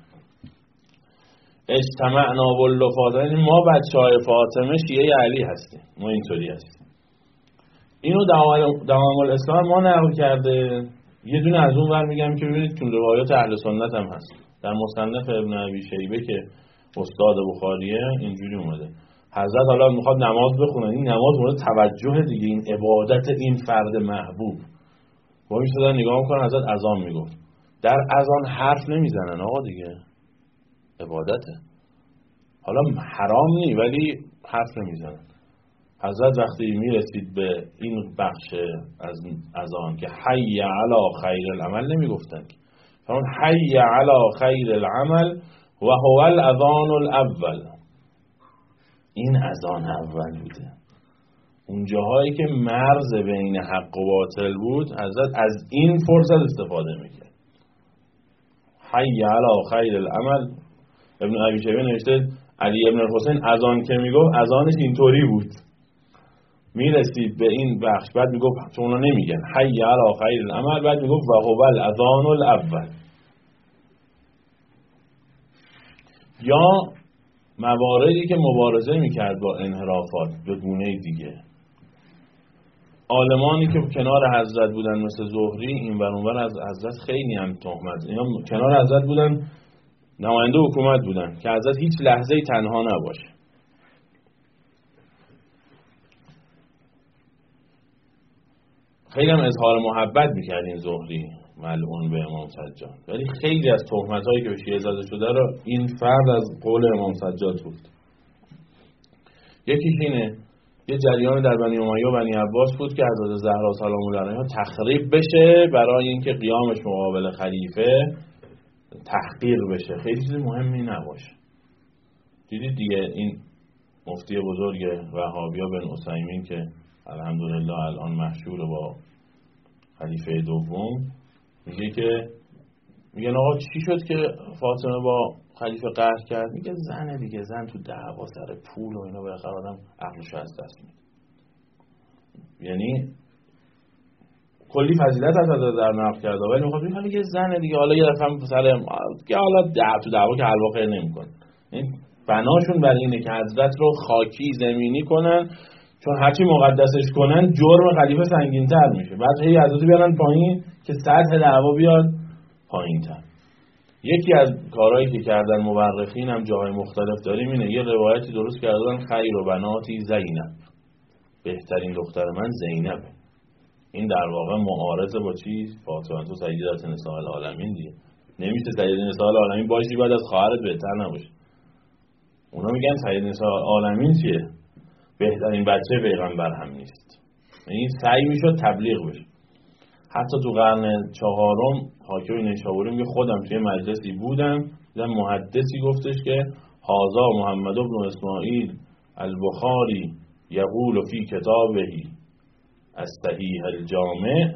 اجتمعنا ولد فاطمه، ما بچهای فاطمه شیعه علی هستیم، ما اینطوری هستیم. اینو دوام الاسلام ما نقل کرده. یه دونه از اون ور میگم که ببینید تو روایات اهل سنت هم هست. در مصنف ابن ابی شیبه که استاد بخاریه اینجوری اومده، حضرت حالا میخواد نماز بخونه، این نماز مورد توجه دیگه، این عبادت این فرد محبوب. با میشدن نگاه میکنن، حضرت اذان میگفت. در اذان حرف نمیزنن آقا دیگه، عبادته. حالا حرام نی ولی حرف نمیزنن. حضرت وقتی میرسید به این بخش از اذان که حی علی خیر العمل نمیگفتن، فرمان حی علی خیر العمل و هو الاذان الاول. این اذان اول بوده. اون جاهایی که مرز بین حق و باطل بود، حضرت از این فرصت استفاده میکرد. حی علی خیر العمل. ابن ابی شیبه نوشته علی ابن الحسین اذان که میگفت اذانش اینطوری بود. میرسید به این بخش بعد میگفت، چون اونا نمیگن حی علی خیر العمل، بعد میگفت و هو الاذان الاول. یا مواردی که مبارزه میکرد با انحرافات به گونه دیگه. عالمانی که کنار حضرت بودن مثل زهری، این ور اون ور از حضرت خیلی هم تهمت، اینا کنار حضرت بودن، نماینده حکومت بودن که حضرت هیچ لحظه‌ای تنها نباشه. خیلی هم اظهار محبت میکرد این زهری. ملعون به امام سجاد. ولی خیلی از تهمت‌هایی که به شیعه زده شده رو این فرد از قول امام سجاد بود. یکیش اینه یه جریان در بنی امیه و بنی عباس بود که حضرت زهرا سلام الله علیها تخریب بشه برای اینکه قیامش مقابل خلیفه تحقیر بشه، خیلی چیز مهمی نباشه. دیدید دیگه این مفتی بزرگ وهابیا بن عثیمین که الحمدلله الان مشهور با خلیفه دوم، میگه که میگن آقا چی شد که فاطمه با خلیفه قهر کرد؟ میگه زنه دیگه، زن تو دعوا سر پول و اینا بالاخره آدم عقلش از دست میده. یعنی کلی فضیلت از حضرت در نقل کرده ولی میخواد بگه حالا یه زنه دیگه، حالا یه دفعه سر که حالا دعوا تو دعوا که حل واقع نمیکنه. این بناشون برای اینه که حضرت رو خاکی زمینی کنن، چون هرچی مقدسش کنن جرم خلیفه سنگین‌تر میشه. بعد هی حضرت بیارن پایین که سطح دعوا بیاد پایین‌تر. یکی از کارهایی که کردن مورخین هم جاهای مختلف داریم اینه، یه روایتی درست کردن خیر و بناتی زینب، بهترین دختر من زینب. این در واقع معارضه با چیز؟ فاطمه تو سیدة نساء العالمین دیگه. نمیشه سیدة نساء العالمین باشی بعد از خواهرت بهتر نباشه. اونا میگن سیدة نساء العالمین چیه؟ بهترین بچه پیغمبر هم نیست. این سعی میشد تبلیغ بشه. حتی تو قرن چهارم حاکم نیشابوری میگه خودم توی مجلسی بودم، دیدم محدثی گفتش که هذا محمد بن اسماعیل البخاری یقول فی کتابه الصحیح الجامع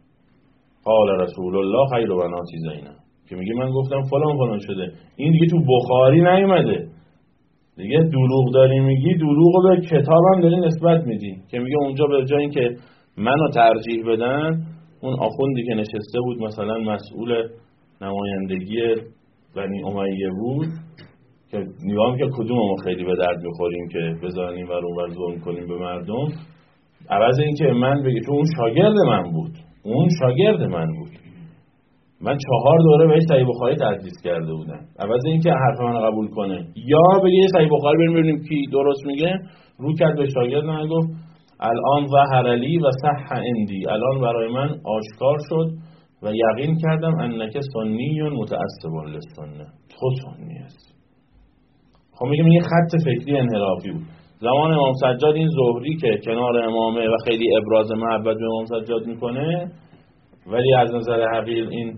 قال رسول الله خیر بنات زینب، که میگه من گفتم فلان فلان شده. این دیگه تو بخاری نیومده دیگه، دروغ داری میگی، دروغو به کتابم داری نسبت میدی. که میگه اونجا به جای اینکه منو ترجیح بدن، اون آخوندی که نشسته بود مثلا مسئول نمایندگی بنی امیه بود که نگاه که کدوم ما خیلی به درد میخوریم که بزنیم و اونور ظلم کنیم به مردم، عوض این که من بگه چون اون شاگرد من بود، اون شاگرد من بود، من چهار دوره بهش صحیح بخاری تدریس کرده بودم، عوض این که حرف من قبول کنه یا بگه صحیح بخاری بریم ببینیم کی درست میگه، رو کرد به شاگرد من گفت الان ظهر لی و صح عندی، الان برای من آشکار شد و یقین کردم انک سنی متعصب للسنه، تو سنی هستی. خب میگه این خط فکری انحرافی بود. زمان امام سجاد این زهری که کنار امامه و خیلی ابراز محبت به امام سجاد میکنه، ولی از نظر حقیق این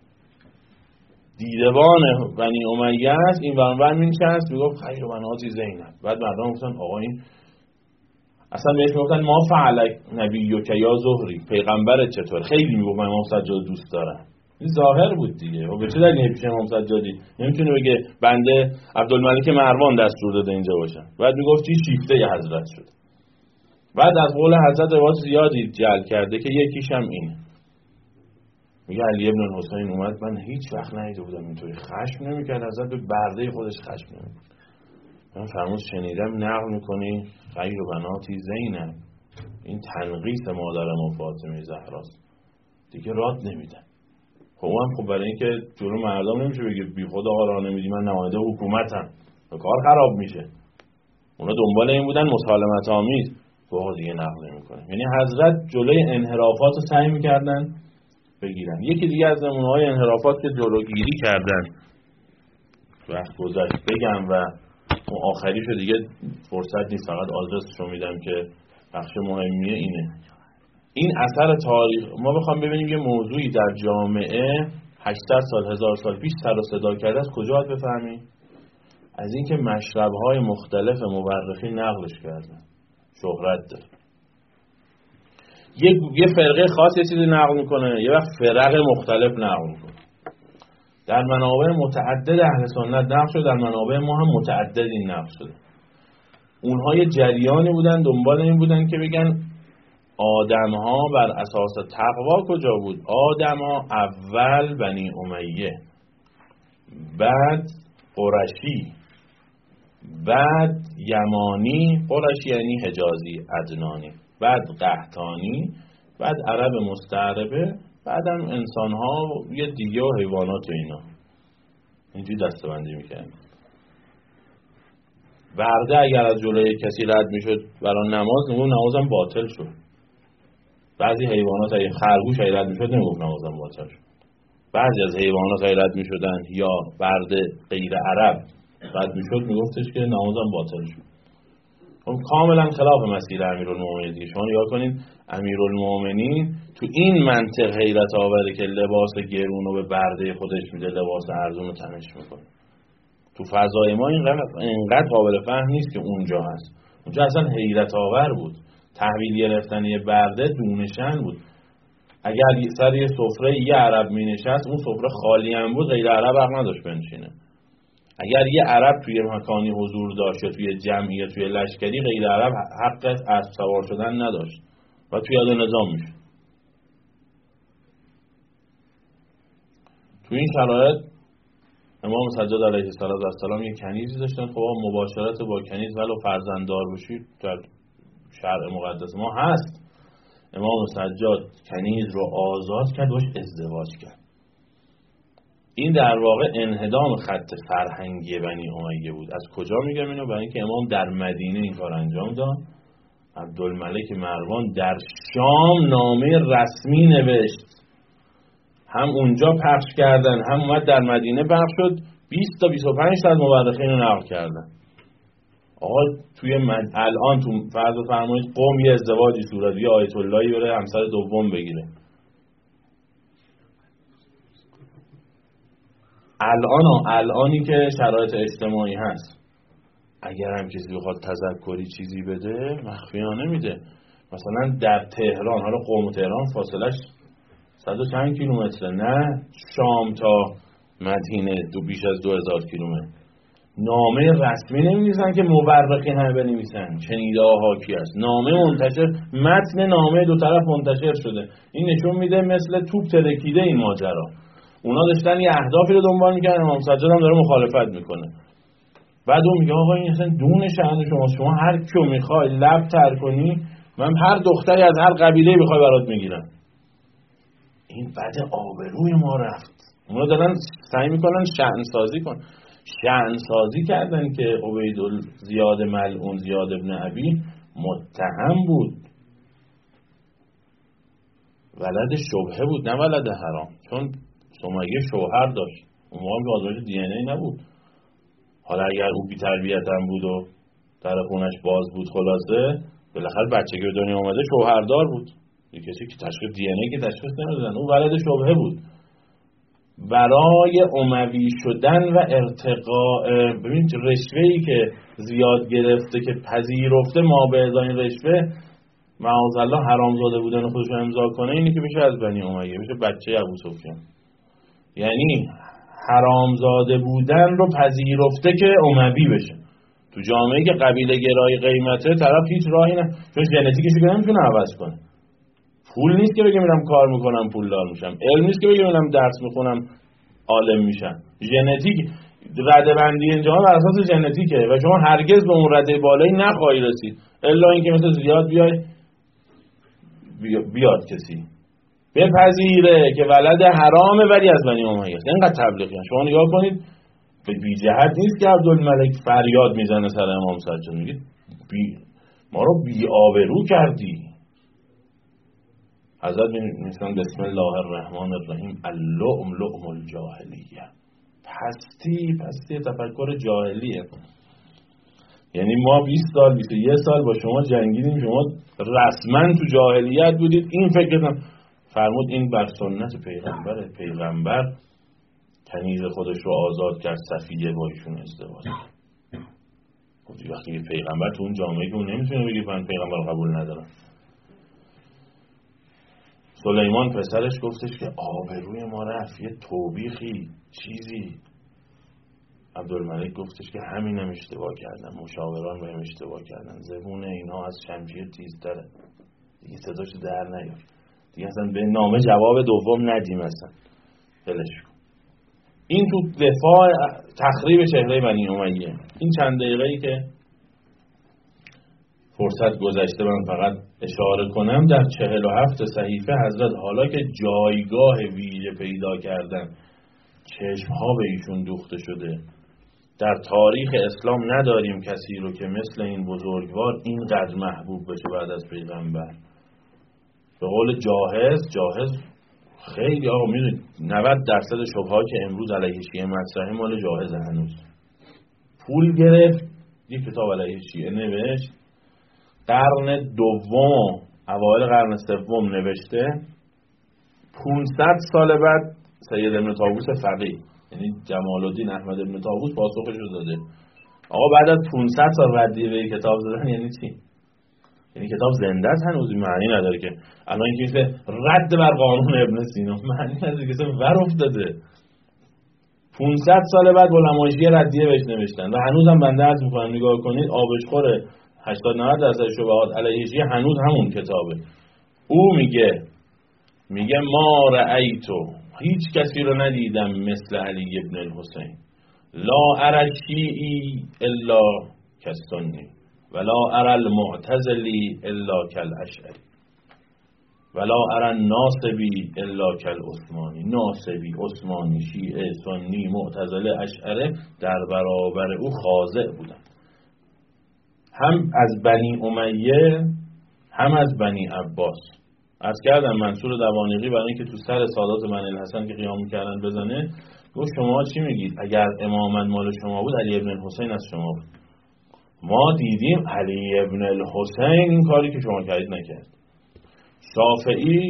دیدبان بنی امیه است، این ورانور مینشست میگفت خیر بناتی زینب. بعد مردم گفتن آقا این اصلا بهش میگفتن ما فعلک نبیو که یا زهری، پیغمبرت چطور؟ خیلی میگفت من امام سجاد دوست دارم. این ظاهر بود دیگه. و به چه دلیل پیش امام سجادی نمیتونه بگه بنده عبدالملک مروان دستور داده اینجا باشم؟ بعد میگفت چی شیفته ی حضرت شد. بعد از قول حضرت روایات زیادی جعل کرده که یکیش هم اینه. میگه علی ابن الحسین اومد، من هیچ وقت ندیده بودم اینطوری خشم نمیکرد، حضرت به برده خودش خشم نمیکرد. من فرمود شنیدم نقل میکنی خیر و بناتی زینب، این تنقیص مادرم و فاطمه زهراست دیگه، راد نمیدن. خب اون هم خب برای این که جلو مردم نمیشه بگه بی خود آقا راه نمیدی، من نماینده حکومتم، کار خراب میشه. اونا دنبال این بودن مسالمت آمیز، آقا دیگه نقل نمیکنه. یعنی حضرت جلوی انحرافات رو سعی میکردن بگیرن. یکی دیگه از نمونه‌های انحرافات که جلوگیری کردن وقت گذشت بگم و اون آخریشو دیگه فرصت نیست، فقط آدرسش رو میدم که بخش مهمیه اینه. این اثر تاریخ ما بخوام ببینیم یه موضوعی در جامعه هشتصد سال هزار سال پیش سر و صدا کرده، از کجا باید بفهمیم؟ از اینکه مشرب‌های مختلف مورخین نقلش کردن، شهرت داره. یه یه فرقه خاص یه چیزی نقل میکنه، یه وقت فرق مختلف نقل میکنه. در منابع متعدد اهل سنت نقل شده، در منابع ما هم متعدد این نقل شده. اونها یه جریانی بودن دنبال این بودن که بگن آدم‌ها بر اساس تقوا کجا بود؟ آدم‌ها اول بنی امیه، بعد قرشی، بعد یمانی، قرشی یعنی حجازی عدنانی، بعد قحطانی، بعد عرب مستعربه، بعدم انسان‌ها یه دیگه و حیوانات و اینا. اینجوری دسته‌بندی می‌کردن. برده اگر از جلوی کسی رد می‌شد برای نماز، نماز نمازم باطل شد. بعضی حیوانات اگه خرگوش رد می‌شد نمی‌گفت نمازم باطل شد. بعضی از حیوانات غیرت می شدن یا برده غیر عرب رد می شد، می گفتش که نمازم باطل شد. اون کاملا خلاف مسیر امیرالمومنین دیگه. شما نگاه کنین امیرالمومنین تو این منطق حیرت آوره که لباس گرون رو به برده خودش میده، لباس ارزون رو تنش میکنه. تو فضای ما اینقدر اینقدر قابل فهم نیست که اونجا هست. اونجا اصلا حیرت آور بود. تحویل گرفتن یه برده دونشن بود. اگر سر یه سفره یه عرب می نشست، اون سفره خالی هم بود، غیر عرب حق نداشت بنشینه. اگر یه عرب توی مکانی حضور داشت یا توی جمعی یا توی لشکری، غیر عرب حق اسب سوار شدن نداشت و توی یاد نظام میشه. توی این شرایط امام سجاد علیه السلام یه کنیزی داشتن. خب مباشرت با کنیز ولو فرزنددار بشید در شرع مقدس ما هست. امام سجاد کنیز رو آزاد کرد، باش ازدواج کرد. این در واقع انهدام خط فرهنگی بنی امیه بود. از کجا میگم اینو؟ برای اینکه امام در مدینه این کار انجام داد. عبدالملک مروان در شام نامه رسمی نوشت، هم اونجا پخش کردن هم اومد در مدینه پخش شد. بیست تا بیست و پنج تا از مورخین رو نقل کردن. آقا توی من الان تو فرض فرمایید قوم یه ازدواجی صورت، یه آیت اللهی بره همسر دوم بگیره، الان الانی که شرایط اجتماعی هست، اگر هم کسی بخواد تذکری چیزی بده مخفیانه میده. مثلا در تهران، حالا قم و تهران فاصلش صد و چند کیلومتره، نه شام تا مدینه دو بیش از دو هزار کیلومتر. نامه رسمی نمی‌نویسن که مورخین همه بنویسن شنیده ها حاکی است. نامه منتشر، متن نامه دو طرف منتشر شده. این نشون میده مثل توپ ترکیده این ماجرا. اونا داشتن یه اهدافی رو دنبال می‌کردن، امام سجاد هم داره مخالفت میکنه. بعد اون میگه آقا این اصلا دون شأن شماست، شما هر کیو میخوای لب تر کنی، من هر دختری از هر قبیله بخوای برات میگیرم. این بعد آبروی ما رفت. اونا دارن سعی میکنن شأن سازی کن. شأن سازی کردن که عبیدالزیاد ملعون زیاد ابن ابی متهم بود، ولد شبهه بود نه ولد حرام، چون سمیه شوهر داشت. اون موقع به آزمایش دی ان ای نبود. حالا اگر او بی تربیت هم بود و در خونش باز بود، خلاصه بالاخره بچگی به دنیا اومده شوهردار بود. یه کسی که تشخیص دی ان ای که تشخیص نمیدادن، اون ولد شبهه بود. برای اموی شدن و ارتقاء، ببینید رشوه‌ای که زیاد گرفته که پذیرفته ما به ازای رشوه معاذالله حرامزاده بودن خودش رو امضا کنه، اینی که میشه از بنی امیه، میشه بچه ابو سفیان. یعنی حرامزاده بودن رو پذیرفته که اموی بشه. تو جامعه‌ای که قبیله گرای قیمته، طرف هیچ راهی نه، چون ژنتیکش رو نمیتونه عوض کنه. پول نیست که بگم میرم کار میکنم پولدار میشم، علم نیست که بگم میرم درس میخونم عالم میشم. ژنتیک رده بندی اینجا بر اساس ژنتیکه و شما هرگز به اون رده بالایی نخواهی رسید الا اینکه مثلا زیاد بیای بیاد کسی بپذیره که ولد حرامه ولی از بنی امیه است. اینقدر تبلیغیه. شما نگاه کنید به بی جهت نیست که عبدالملک فریاد میزنه سر امام سجاد، میگه بی ما رو بی آبرو کردی. حضرت میگن بسم الله الرحمن الرحیم اللؤم لؤم الجاهلیه. پستی پستی تفکر جاهلیه. یعنی ما بیست سال بیست و یک سال با شما جنگیدیم، شما رسما تو جاهلیت بودید. این فکرتم فرمود این بر سنت پیغمبر. پیغمبر کنیز خودش رو آزاد کرد، صفیه با ایشون ازدواج کرد. گفت وقتی پیغمبر تو اون جامعه که اون نمیتونه بگه من پیغمبر رو قبول ندارم. سلیمان پسرش گفتش که آبروی ما رفت، یه توبیخی چیزی. عبدالملک گفتش که همینم اشتباه کردن، مشاوران بهم اشتباه کردن، زبون اینا از شمشیر تیزتره، دیگه صداش در نیار، دیگه اصلا به نامه جواب دوم ندیم، اصلا بلش کن. این تو دفاع تخریب چهره بنی امیه. این چند دقیقه‌ای که فرصت گذشته من فقط اشاره کنم، در چهل و هفت صحیفه حضرت حالا که جایگاه ویژه پیدا کردن، چشمها به ایشون دوخته شده، در تاریخ اسلام نداریم کسی رو که مثل این بزرگوار اینقدر محبوب بشه بعد از پیغمبر. به قول جاهز، جاهز خیلی آقا میدونید نود درصد شبهه‌ها که امروز علیه شیعه مطرحه مال جاهز هنوز. پول گرفت یک کتاب علیه شیعه نوشت، قرن دوم اوایل قرن سوم نوشته، پانصد سال بعد سید ابن طاووس فقیه یعنی جمال الدین احمد ابن طاووس پاسخش رو داده. آقا بعد از پانصد سال ردیه به کتاب زدن یعنی چی؟ یعنی کتاب زنده است، هنوز معنی نداره که الان اینکه رد بر قانون ابن سینا معنی نداره که ور افتاده. پانصد سال بعد علمای شیعه ردیه بهش نوشتن و هنوزم بنده عرض می‌کنم نگاه کنید آبشخور هشتاد نود درصد شبهات علیه شیعه هنوز همون کتابه. او میگه میگه ما رأیتو، هیچ کسی رو ندیدم مثل علی ابن الحسین، لا ارى الشیعی الا کالسنی ولا ارى المعتزلی الا کالاشعری ولا ارى الناصبی الا کالعثمانی. ناصبی، عثمانی، شیعه، سنی، معتزله، اشعری در برابر او خاضع بودن، هم از بنی امیه هم از بنی عباس. عرض کردم منصور دوانیقی برای اینکه تو سر سادات بنی الحسن که قیام می‌کردن بزنه، گفت شما چی میگید؟ اگر امامت مال شما بود علی ابن الحسین از شما بود. ما دیدیم علی ابن الحسین این کاری که شما کردید نکرد. شافعی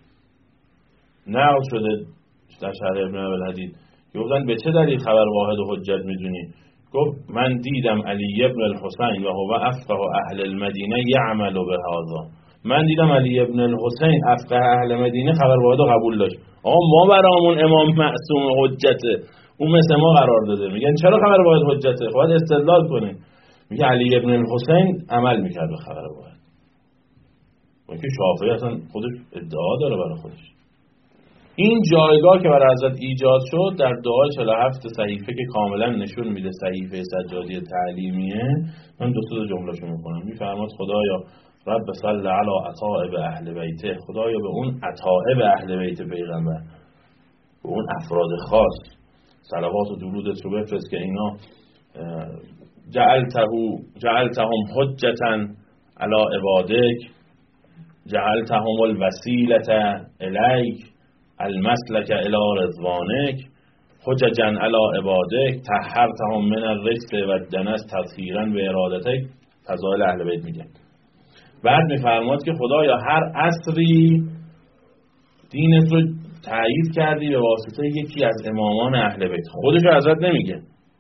نقل شده در شرح ابن ابوالحدید گفتن به چه دلیل خبر واحد و حجت میدونی؟ گفت من دیدم علی ابن الحسین و هو افقه اهل المدینه یعمل بهذا. من دیدم علی ابن الحسین افقه اهل مدینه خبر واحد رو قبول داشت. آقا ما برامون امام معصوم حجته، اون مثل ما قرار داده. میگن چرا خبر واحد حجته؟ خب باید استدلال کنیم. میگه علی ابن الحسین عمل میکرد به خبر واحد. اون که شافعی اصلا خودش ادعا داره برای خودش. این جایگاه که برای حضرت ایجاد شد در دعای چهل و هفت صحیفه که کاملا نشون میده صحیفه سجادی تعلیمیه، من دو تا جمله‌شو میکنم. میفرماد خدایا رب صل علی اطائب اهل بیته، خدایا به اون اطائب اهل بیت پیغمبر، به اون افراد خاص صلوات و درودت رو بفرست که اینا جعلته جعلتهم حجتا علی عبادک، جعلتهم الوسیلة الیک المسلک الی رضوانک، حججا علی عبادک، طهرتهم من الرجس و الدنس تطهیرا به ارادتک. فضائل اهل بیت میگه. بعد میفرماد که خدایا هر عصری دینت رو تایید کردی به واسطه یکی از امامان اهل بیت. خودش حضرت نمیگه.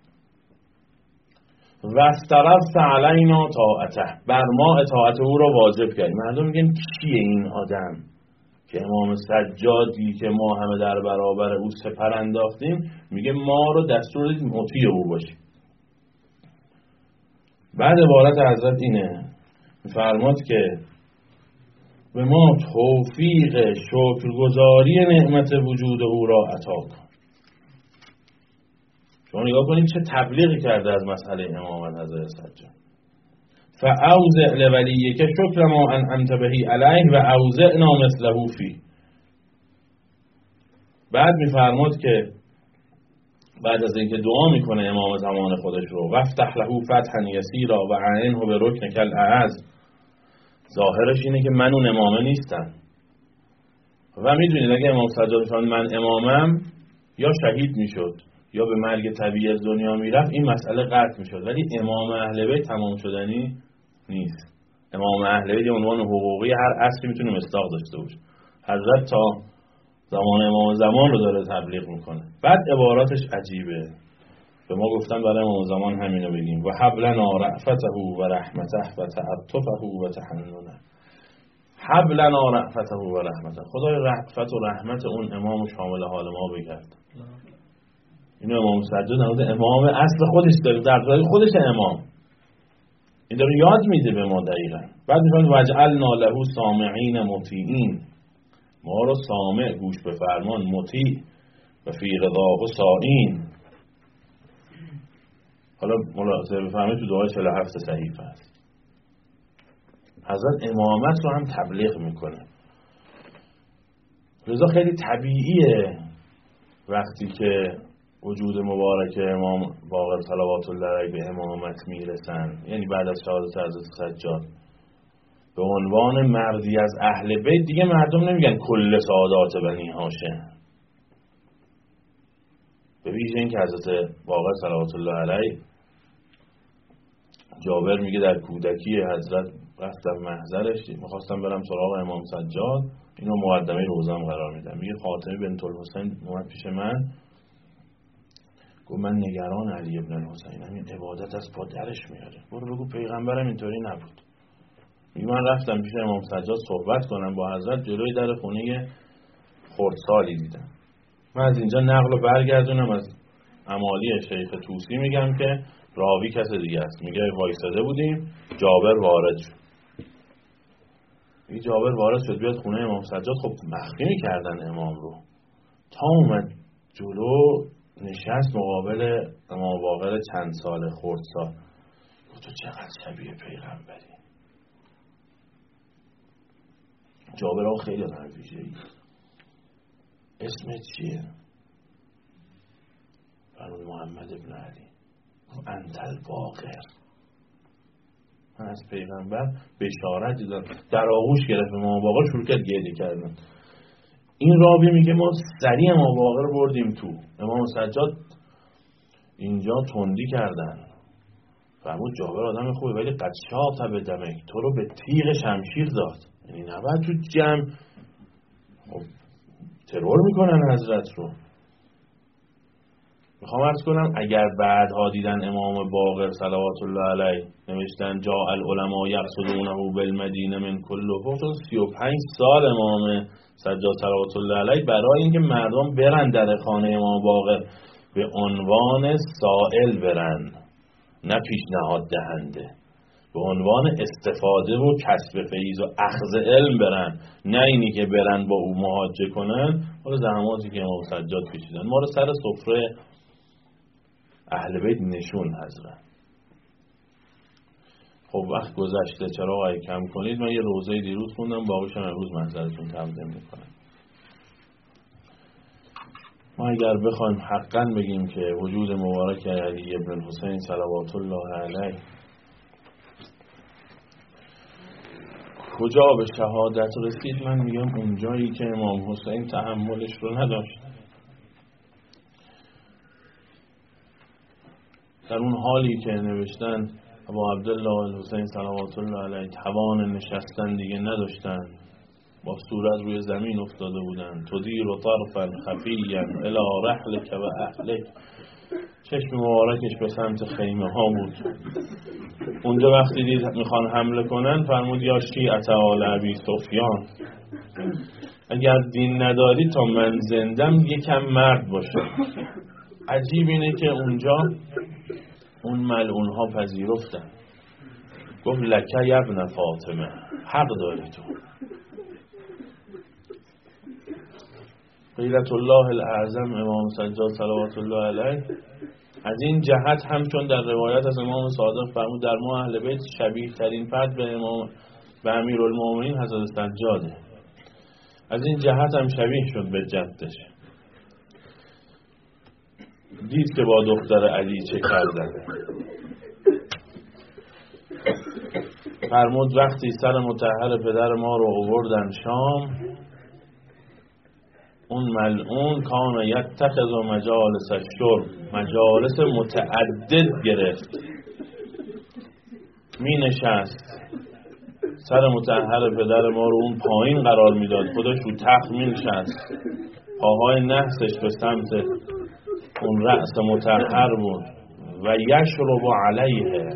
و افترضت علینا طاعته، بر ما اطاعت او را واجب کردی. مردم میگن کیه این آدم که امام سجادی که ما همه در برابر او سپر انداختیم میگه ما رو دستور دید مطیع او باشیم. بعد عبارت حضرت اینه، میفرماد که به ما توفیق شکرگزاری نعمت وجود او را عطا کن. شما نگاه کنید چه تبلیغی کرده از مسئله امامت حضرت سجاد. فاوزع لولیک شکر ما انعمت به علیه و اوزعنا مثله فی. بعد میفرماد که بعد از اینکه دعا میکنه امام زمان خودش رو، وفتح له فتحا یسیرا و اعنه به رکن کل اعز، ظاهرش اینه که من اون امامه نیستم و میدونید اگه امام سجاد فرمود من امامم یا شهید میشد یا به مرگ طبیعی از دنیا میرفت، این مسئله قطع میشد. ولی امام اهل بیت تمام شدنی نیست. امام اهل بیت عنوان حقوقی هر عصری میتونه مصداق داشته باشه. حضرت تا زمان امام زمان رو داره تبلیغ میکنه. بعد عباراتش عجیبه. به ما گفتن برای امام زمان همینو بگیم. و حب لنا رأفته و رحمته و تعطفه و تحننه. حب لنا رأفته و رحمته. خدای رأفت و رحمت اون امام شامل حال ما بگرد. اینو امام سجاد نموده امام اصل خودش داره، در جای خودش امام. این داره یاد میده به ما دقیقا. بعد میفرماید وجعلنا له سامعین مطیعین، ما رو سامع گوش به فرمان، مطیع و فی رضاه سائین. حالا ملاحظه بفرمایید تو دعای چهل و هفت صحیفه است. حضرت امامت رو هم تبلیغ میکنه. لذا خیلی طبیعیه وقتی که وجود مبارک امام باقر صلوات الله علیه به امامت میرسن، یعنی بعد از شهادت حضرت سجاد، به عنوان مردی از اهل بیت، دیگه مردم نمیگن کل سادات بنی هاشم. به ویژه این که حضرت باقر صلوات الله علیه، جابر میگه در کودکی حضرت رفتم محضرش، میخواستم برم سراغ امام سجاد، اینو مقدمه روزم قرار میدم. میگه فاطمه بنت الحسین اومد پیش من، گفت من نگران علی ابن الحسین، همین عبادت از پا درش میاره، برو بگو پیغمبرم اینطوری نبود. میگه من رفتم پیش امام سجاد صحبت کنم با حضرت، جلوی در خونه خردسالی دیدم. من از اینجا نقل و برگردونم از امالی شیخ طوسی، میگم که راوی کس دیگه است. میگه وایساده بودیم، جابر وارد شد. این جابر وارد شد بیاد خونه امام سجاد، خب مخفی میکردن امام رو، تا اومد جلو نشست مقابل امام باقر چند سال خردسال، گفت تو چقدر شبیه پیغمبری. جابر ها خیلی آدم ویژه‌ای، اسمت چیه؟ فرمود محمد ابن علی. انت الباقر، من از پیغمبر بشارت دیدم. در آغوش گرفت امام باقر، شروع کرد گریه کردن. این راوی میگه ما سریع امام باقر بردیم تو، امام سجاد اینجا تندی کردن. فرمود جابر آدم خوبه ولی قد شاط به دمک، تو رو به تیغ شمشیر زاد، یعنی نباید تو جمع خب ترور میکنن حضرت رو. میخوام عرض کنم اگر بعدها دیدن امام باقر صلوات الله علیه نوشتن جاء العلماء یقصدونه بالمدینه من کل فوق، سی و پنج سال امام سجاد صلوات الله علیه برای اینکه مردم برن در خانه امام باقر به عنوان سائل برن، نه پیشنهاد دهنده، به عنوان استفاده و کسب فیض و اخذ علم برن، نه اینی که برن با او محاجه کنن. حالا زحماتی که امام سجاد کشیدن ما رو سر سفره اهل بیت نشون حضرت. خب وقت گذشته، چراغ کم کنید. من یه روزه دیروز خوندم، باقیش هم امروز منظرتون تقدیم میکنم. ما اگر بخوایم حقا بگیم که وجود مبارک علی ابن الحسین صلوات الله علیه کجا به شهادت رسید، من میگم اونجایی که امام حسین تحملش رو نداشت، در اون حالی که نوشتن ابا عبدالله الحسین صلوات الله علیه توان نشستن دیگه نداشتن، با صورت روی زمین افتاده بودن. تدیر و طرفا خفیا الی رحلک و اهلک، چشم مبارکش به سمت خیمه ها بود. اونجا وقتی دید میخوان حمله کنن فرمود یا شیعة آل ابی سفیان، اگر دین نداری تا من زندم یکم مرد باشه. عجیب اینه که اونجا اون ملعون ها پذیرفتن، گفت لکه ابن فاطمه، حق داری تو. غیرت الله الاعظم امام سجاد صلوات الله علیه از این جهت هم، چون در روایت از امام صادق فرمود در ما اهل بیت شبیه ترین فرد به امام به امیرالمومنین حضرت سجاده، از این جهت هم شبیه شد به جدش. دید که با دختر علی چه کردن، فرمود وقتی سر مطهر پدر ما رو آوردن شام، اون ملعون کان یتخذ مجالس الشرب، مجالس متعدد گرفت، می نشست سر مطهر پدر ما رو اون پایین قرار میداد، خودش رو تخت می نشست، پاهای نحسش به سمت اون رأس مطهر بود و یشرب علیه.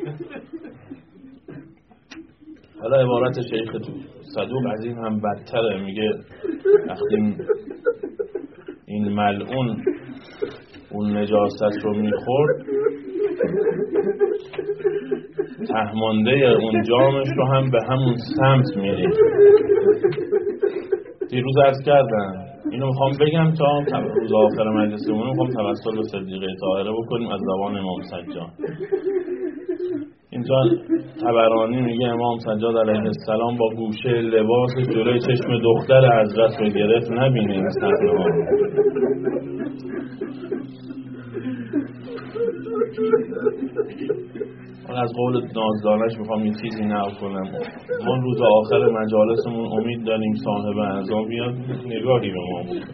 حالا عبارت شیخ صدوق از این هم بدتره، میگه وقتی این ملعون اون نجاست رو میخورد، تهمانده اون جامش رو هم به همون سمت میرید. دیروز عرض کردم اینو میخوام بگم تا روز آخر مجلسمون میخوام توسل به صدیقه طاهره بکنیم از زبان امام سجاد. اینجا طبرانی میگه امام سجاد علیه السلام با گوشه لباس جلوی چشم دختر حضرت رو گرفت، نبینید صحنه ها. من از قول نازدانش میخوام این چیزی نقل کنم. ما روز آخر مجالسمون امید داریم صاحب اعضا بیاد نگاهی به ما بود.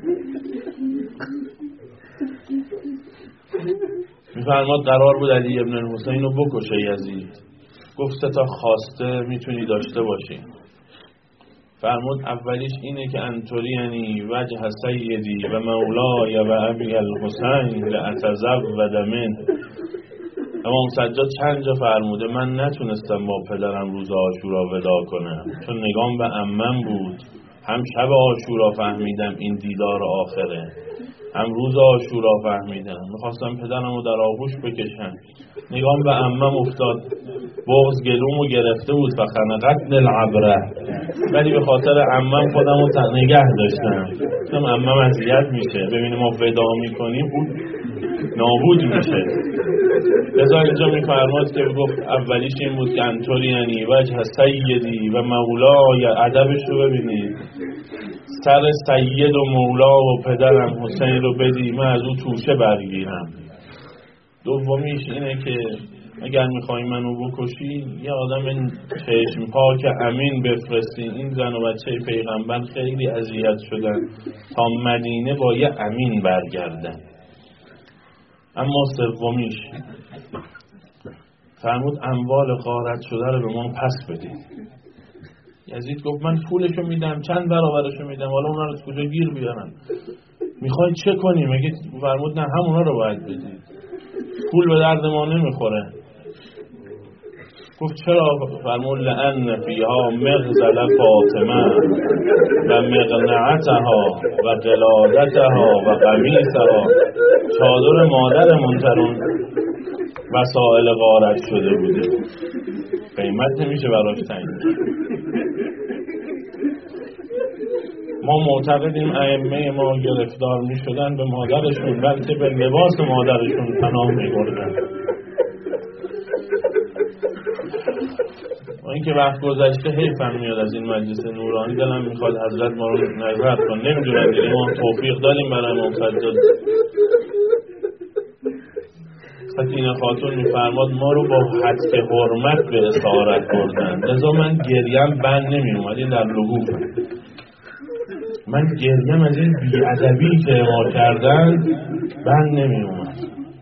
میفرماد قرار بود علی ابن الحسین رو بکشه یزید. گفت سه تا خواسته میتونی داشته باشی. فرمود اولیش اینه که انطرینی وجه سیدی و مولای و ابی الحسین لأتزود منه. امام سجاد چند جا فرموده من نتونستم با پدرم روز عاشورا ودا کنم چون نگام به عمم بود. هم شب عاشورا فهمیدم این دیدار آخره، هم روز عاشورا فهمیدم. میخواستم پدرم رو در آغوش بکشم، نگام به عمم افتاد، بغض گلومو گرفته بود فخنقت للعبره، ولی به خاطر عمم خودم رو نگه داشتم. چون عمم اذیت میشه، ببینیم ما ودا میکنیم بود نابود میشه. لذا اینجا میفرماد که گفت اولیش این بود که انطوری یعنی وجه سیدی و مولای، ادبش رو ببینید، سر سید و مولا و پدرم حسین رو بدی من از او توشه برگیرم. دومیش اینه که اگر میخوای منو بکشی یه آدم چشم پاک امین بفرستی. این زن و بچه پیغمبر خیلی اذیت شدن تا مدینه با یه امین برگردن. اما سومیش فرمود اموال غارت شده رو به ما پس بدید. یزید گفت من پولشو میدم، چند برابرشو میدم، حالا اونا رو از کجا گیر بیارن؟ میخوای چه کنیم؟ اگه فرمود نه همونا رو باید بدید، پول به درد ما نمیخوره. گفت چرا؟ فرمود لأن فیها مغزل فاطمه و مقنعتها و قلادتها و قمیصها، چادر مادرمون در اون وسائل غارت شده بوده، قیمت نمیشه براش تعیین. ما معتقدیم ائمه ما گرفتار می شدن به مادرشون، بلکه به لباس مادرشون پناه می بردن. و اینکه وقت گذشته حیفم میاد از این مجلس نورانی، دلم میخواد حضرت ما رو نظر کن. نمیدونم دیگه ما توفیق داریم برای امام سجاد. سکینه خاتون میفرماد ما رو با حد حرمت به اسارت بردن، لذا من گریم بند نمی اومد. این در لحوف من گریم از این بی‌ادبی که ما کردن بند نمی اومد.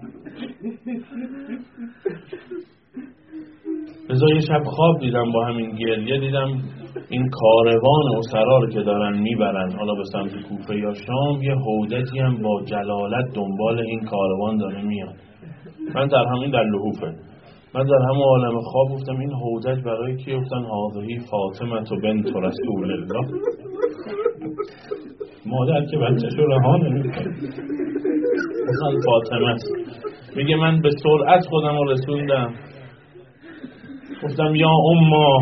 لذا یه شب خواب دیدم با همین گریه، دیدم این کاروان اسرار که دارن میبرن حالا به سمت کوفه یا شام، یه هودجی هم با جلالت دنبال این کاروان داره میاد. من در همین در لحوفه من در همون عالم خواب گفتم این هودج برای کی؟ گفتن هذهی فاطمه بنت رسول الله. مادر که بچه‌شو رها نمی‌کنه، مثلا فاطمه است. میگه من به سرعت خودم رو رسوندم، گفتم یا اما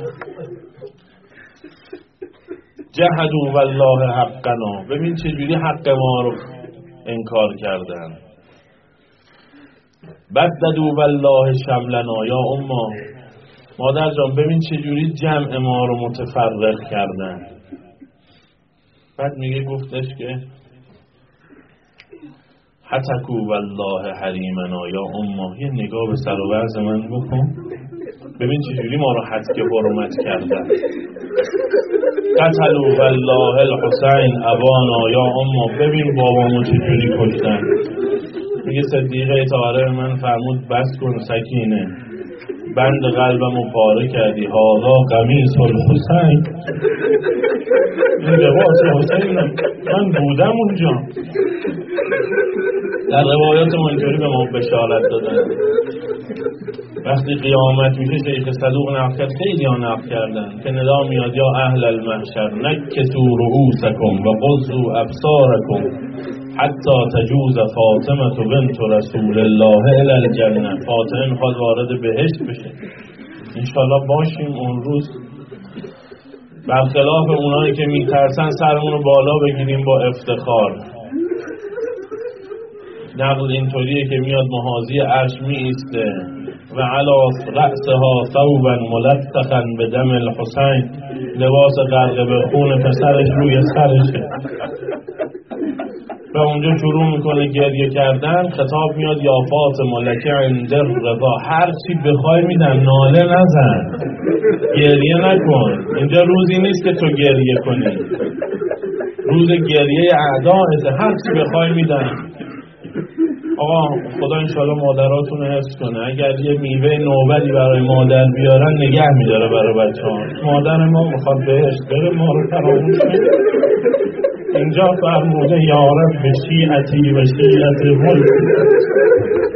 جهدوا والله حقنا. ببین چجوری حق ما رو انکار کردن. بددوا والله شملنا. یا اما مادر جان ببین چجوری جمع ما رو متفرق کردن. بعد میگه گفتش که حتکو والله حریمنا. یا اما یه نگاه به سر و وضع من بکن، ببین چجوری ما رو حتک حرمت کردن. قتلوا والله الحسین ابانا. یا اما ببین بابامو چجوری کشتن. میگه صدیقه طاهره من فرمود بس کن سکینه، بند قلبمو پاره کردی. هذا قمیص الحسین. این لباس حسینم، من بودم اونجا. در روایات ما اینطوری به ما بشارت دادن وقتی قیامت میشه. شیخ صدوق نقل کرد، خیلی ها نقل کردن که ندا میاد یا اهل المحشر نکسوا رؤوسکم و غضوا ابصارکم حتی تجوز فاطمه بنت رسول الله الی الجنه. فاطمه میخواد وارد بهشت بشه، انشالله باشیم اون روز. برخلاف اونایی که میترسن سرمون رو بالا بگیریم با افتخار. نقل اینطوریه که میاد محاذی عرش می ایسته و علی رأسها ثوبا ملطخا بدم الحسین، لباس غرق به خون پسرش روی سرشه. و اونجا شروع میکنه گریه کردن. خطاب میاد یا فاطمه لک عند الرضا، هر چی بخوای میدن، ناله نزن، گریه نکن. اینجا روزی نیست که تو گریه کنی، روز گریه اعدائت، هر چی بخوای میدن. آقا خدا انشاءالله مادراتون رو حفظ کنه. اگر یه میوه نوبلی برای مادر بیارن نگه میداره برای بچه ها. مادر ما میخواد بهشت بره، ما رو فراموش کنه. اینجا فرموده یا رب شیعتی و شیعت ملک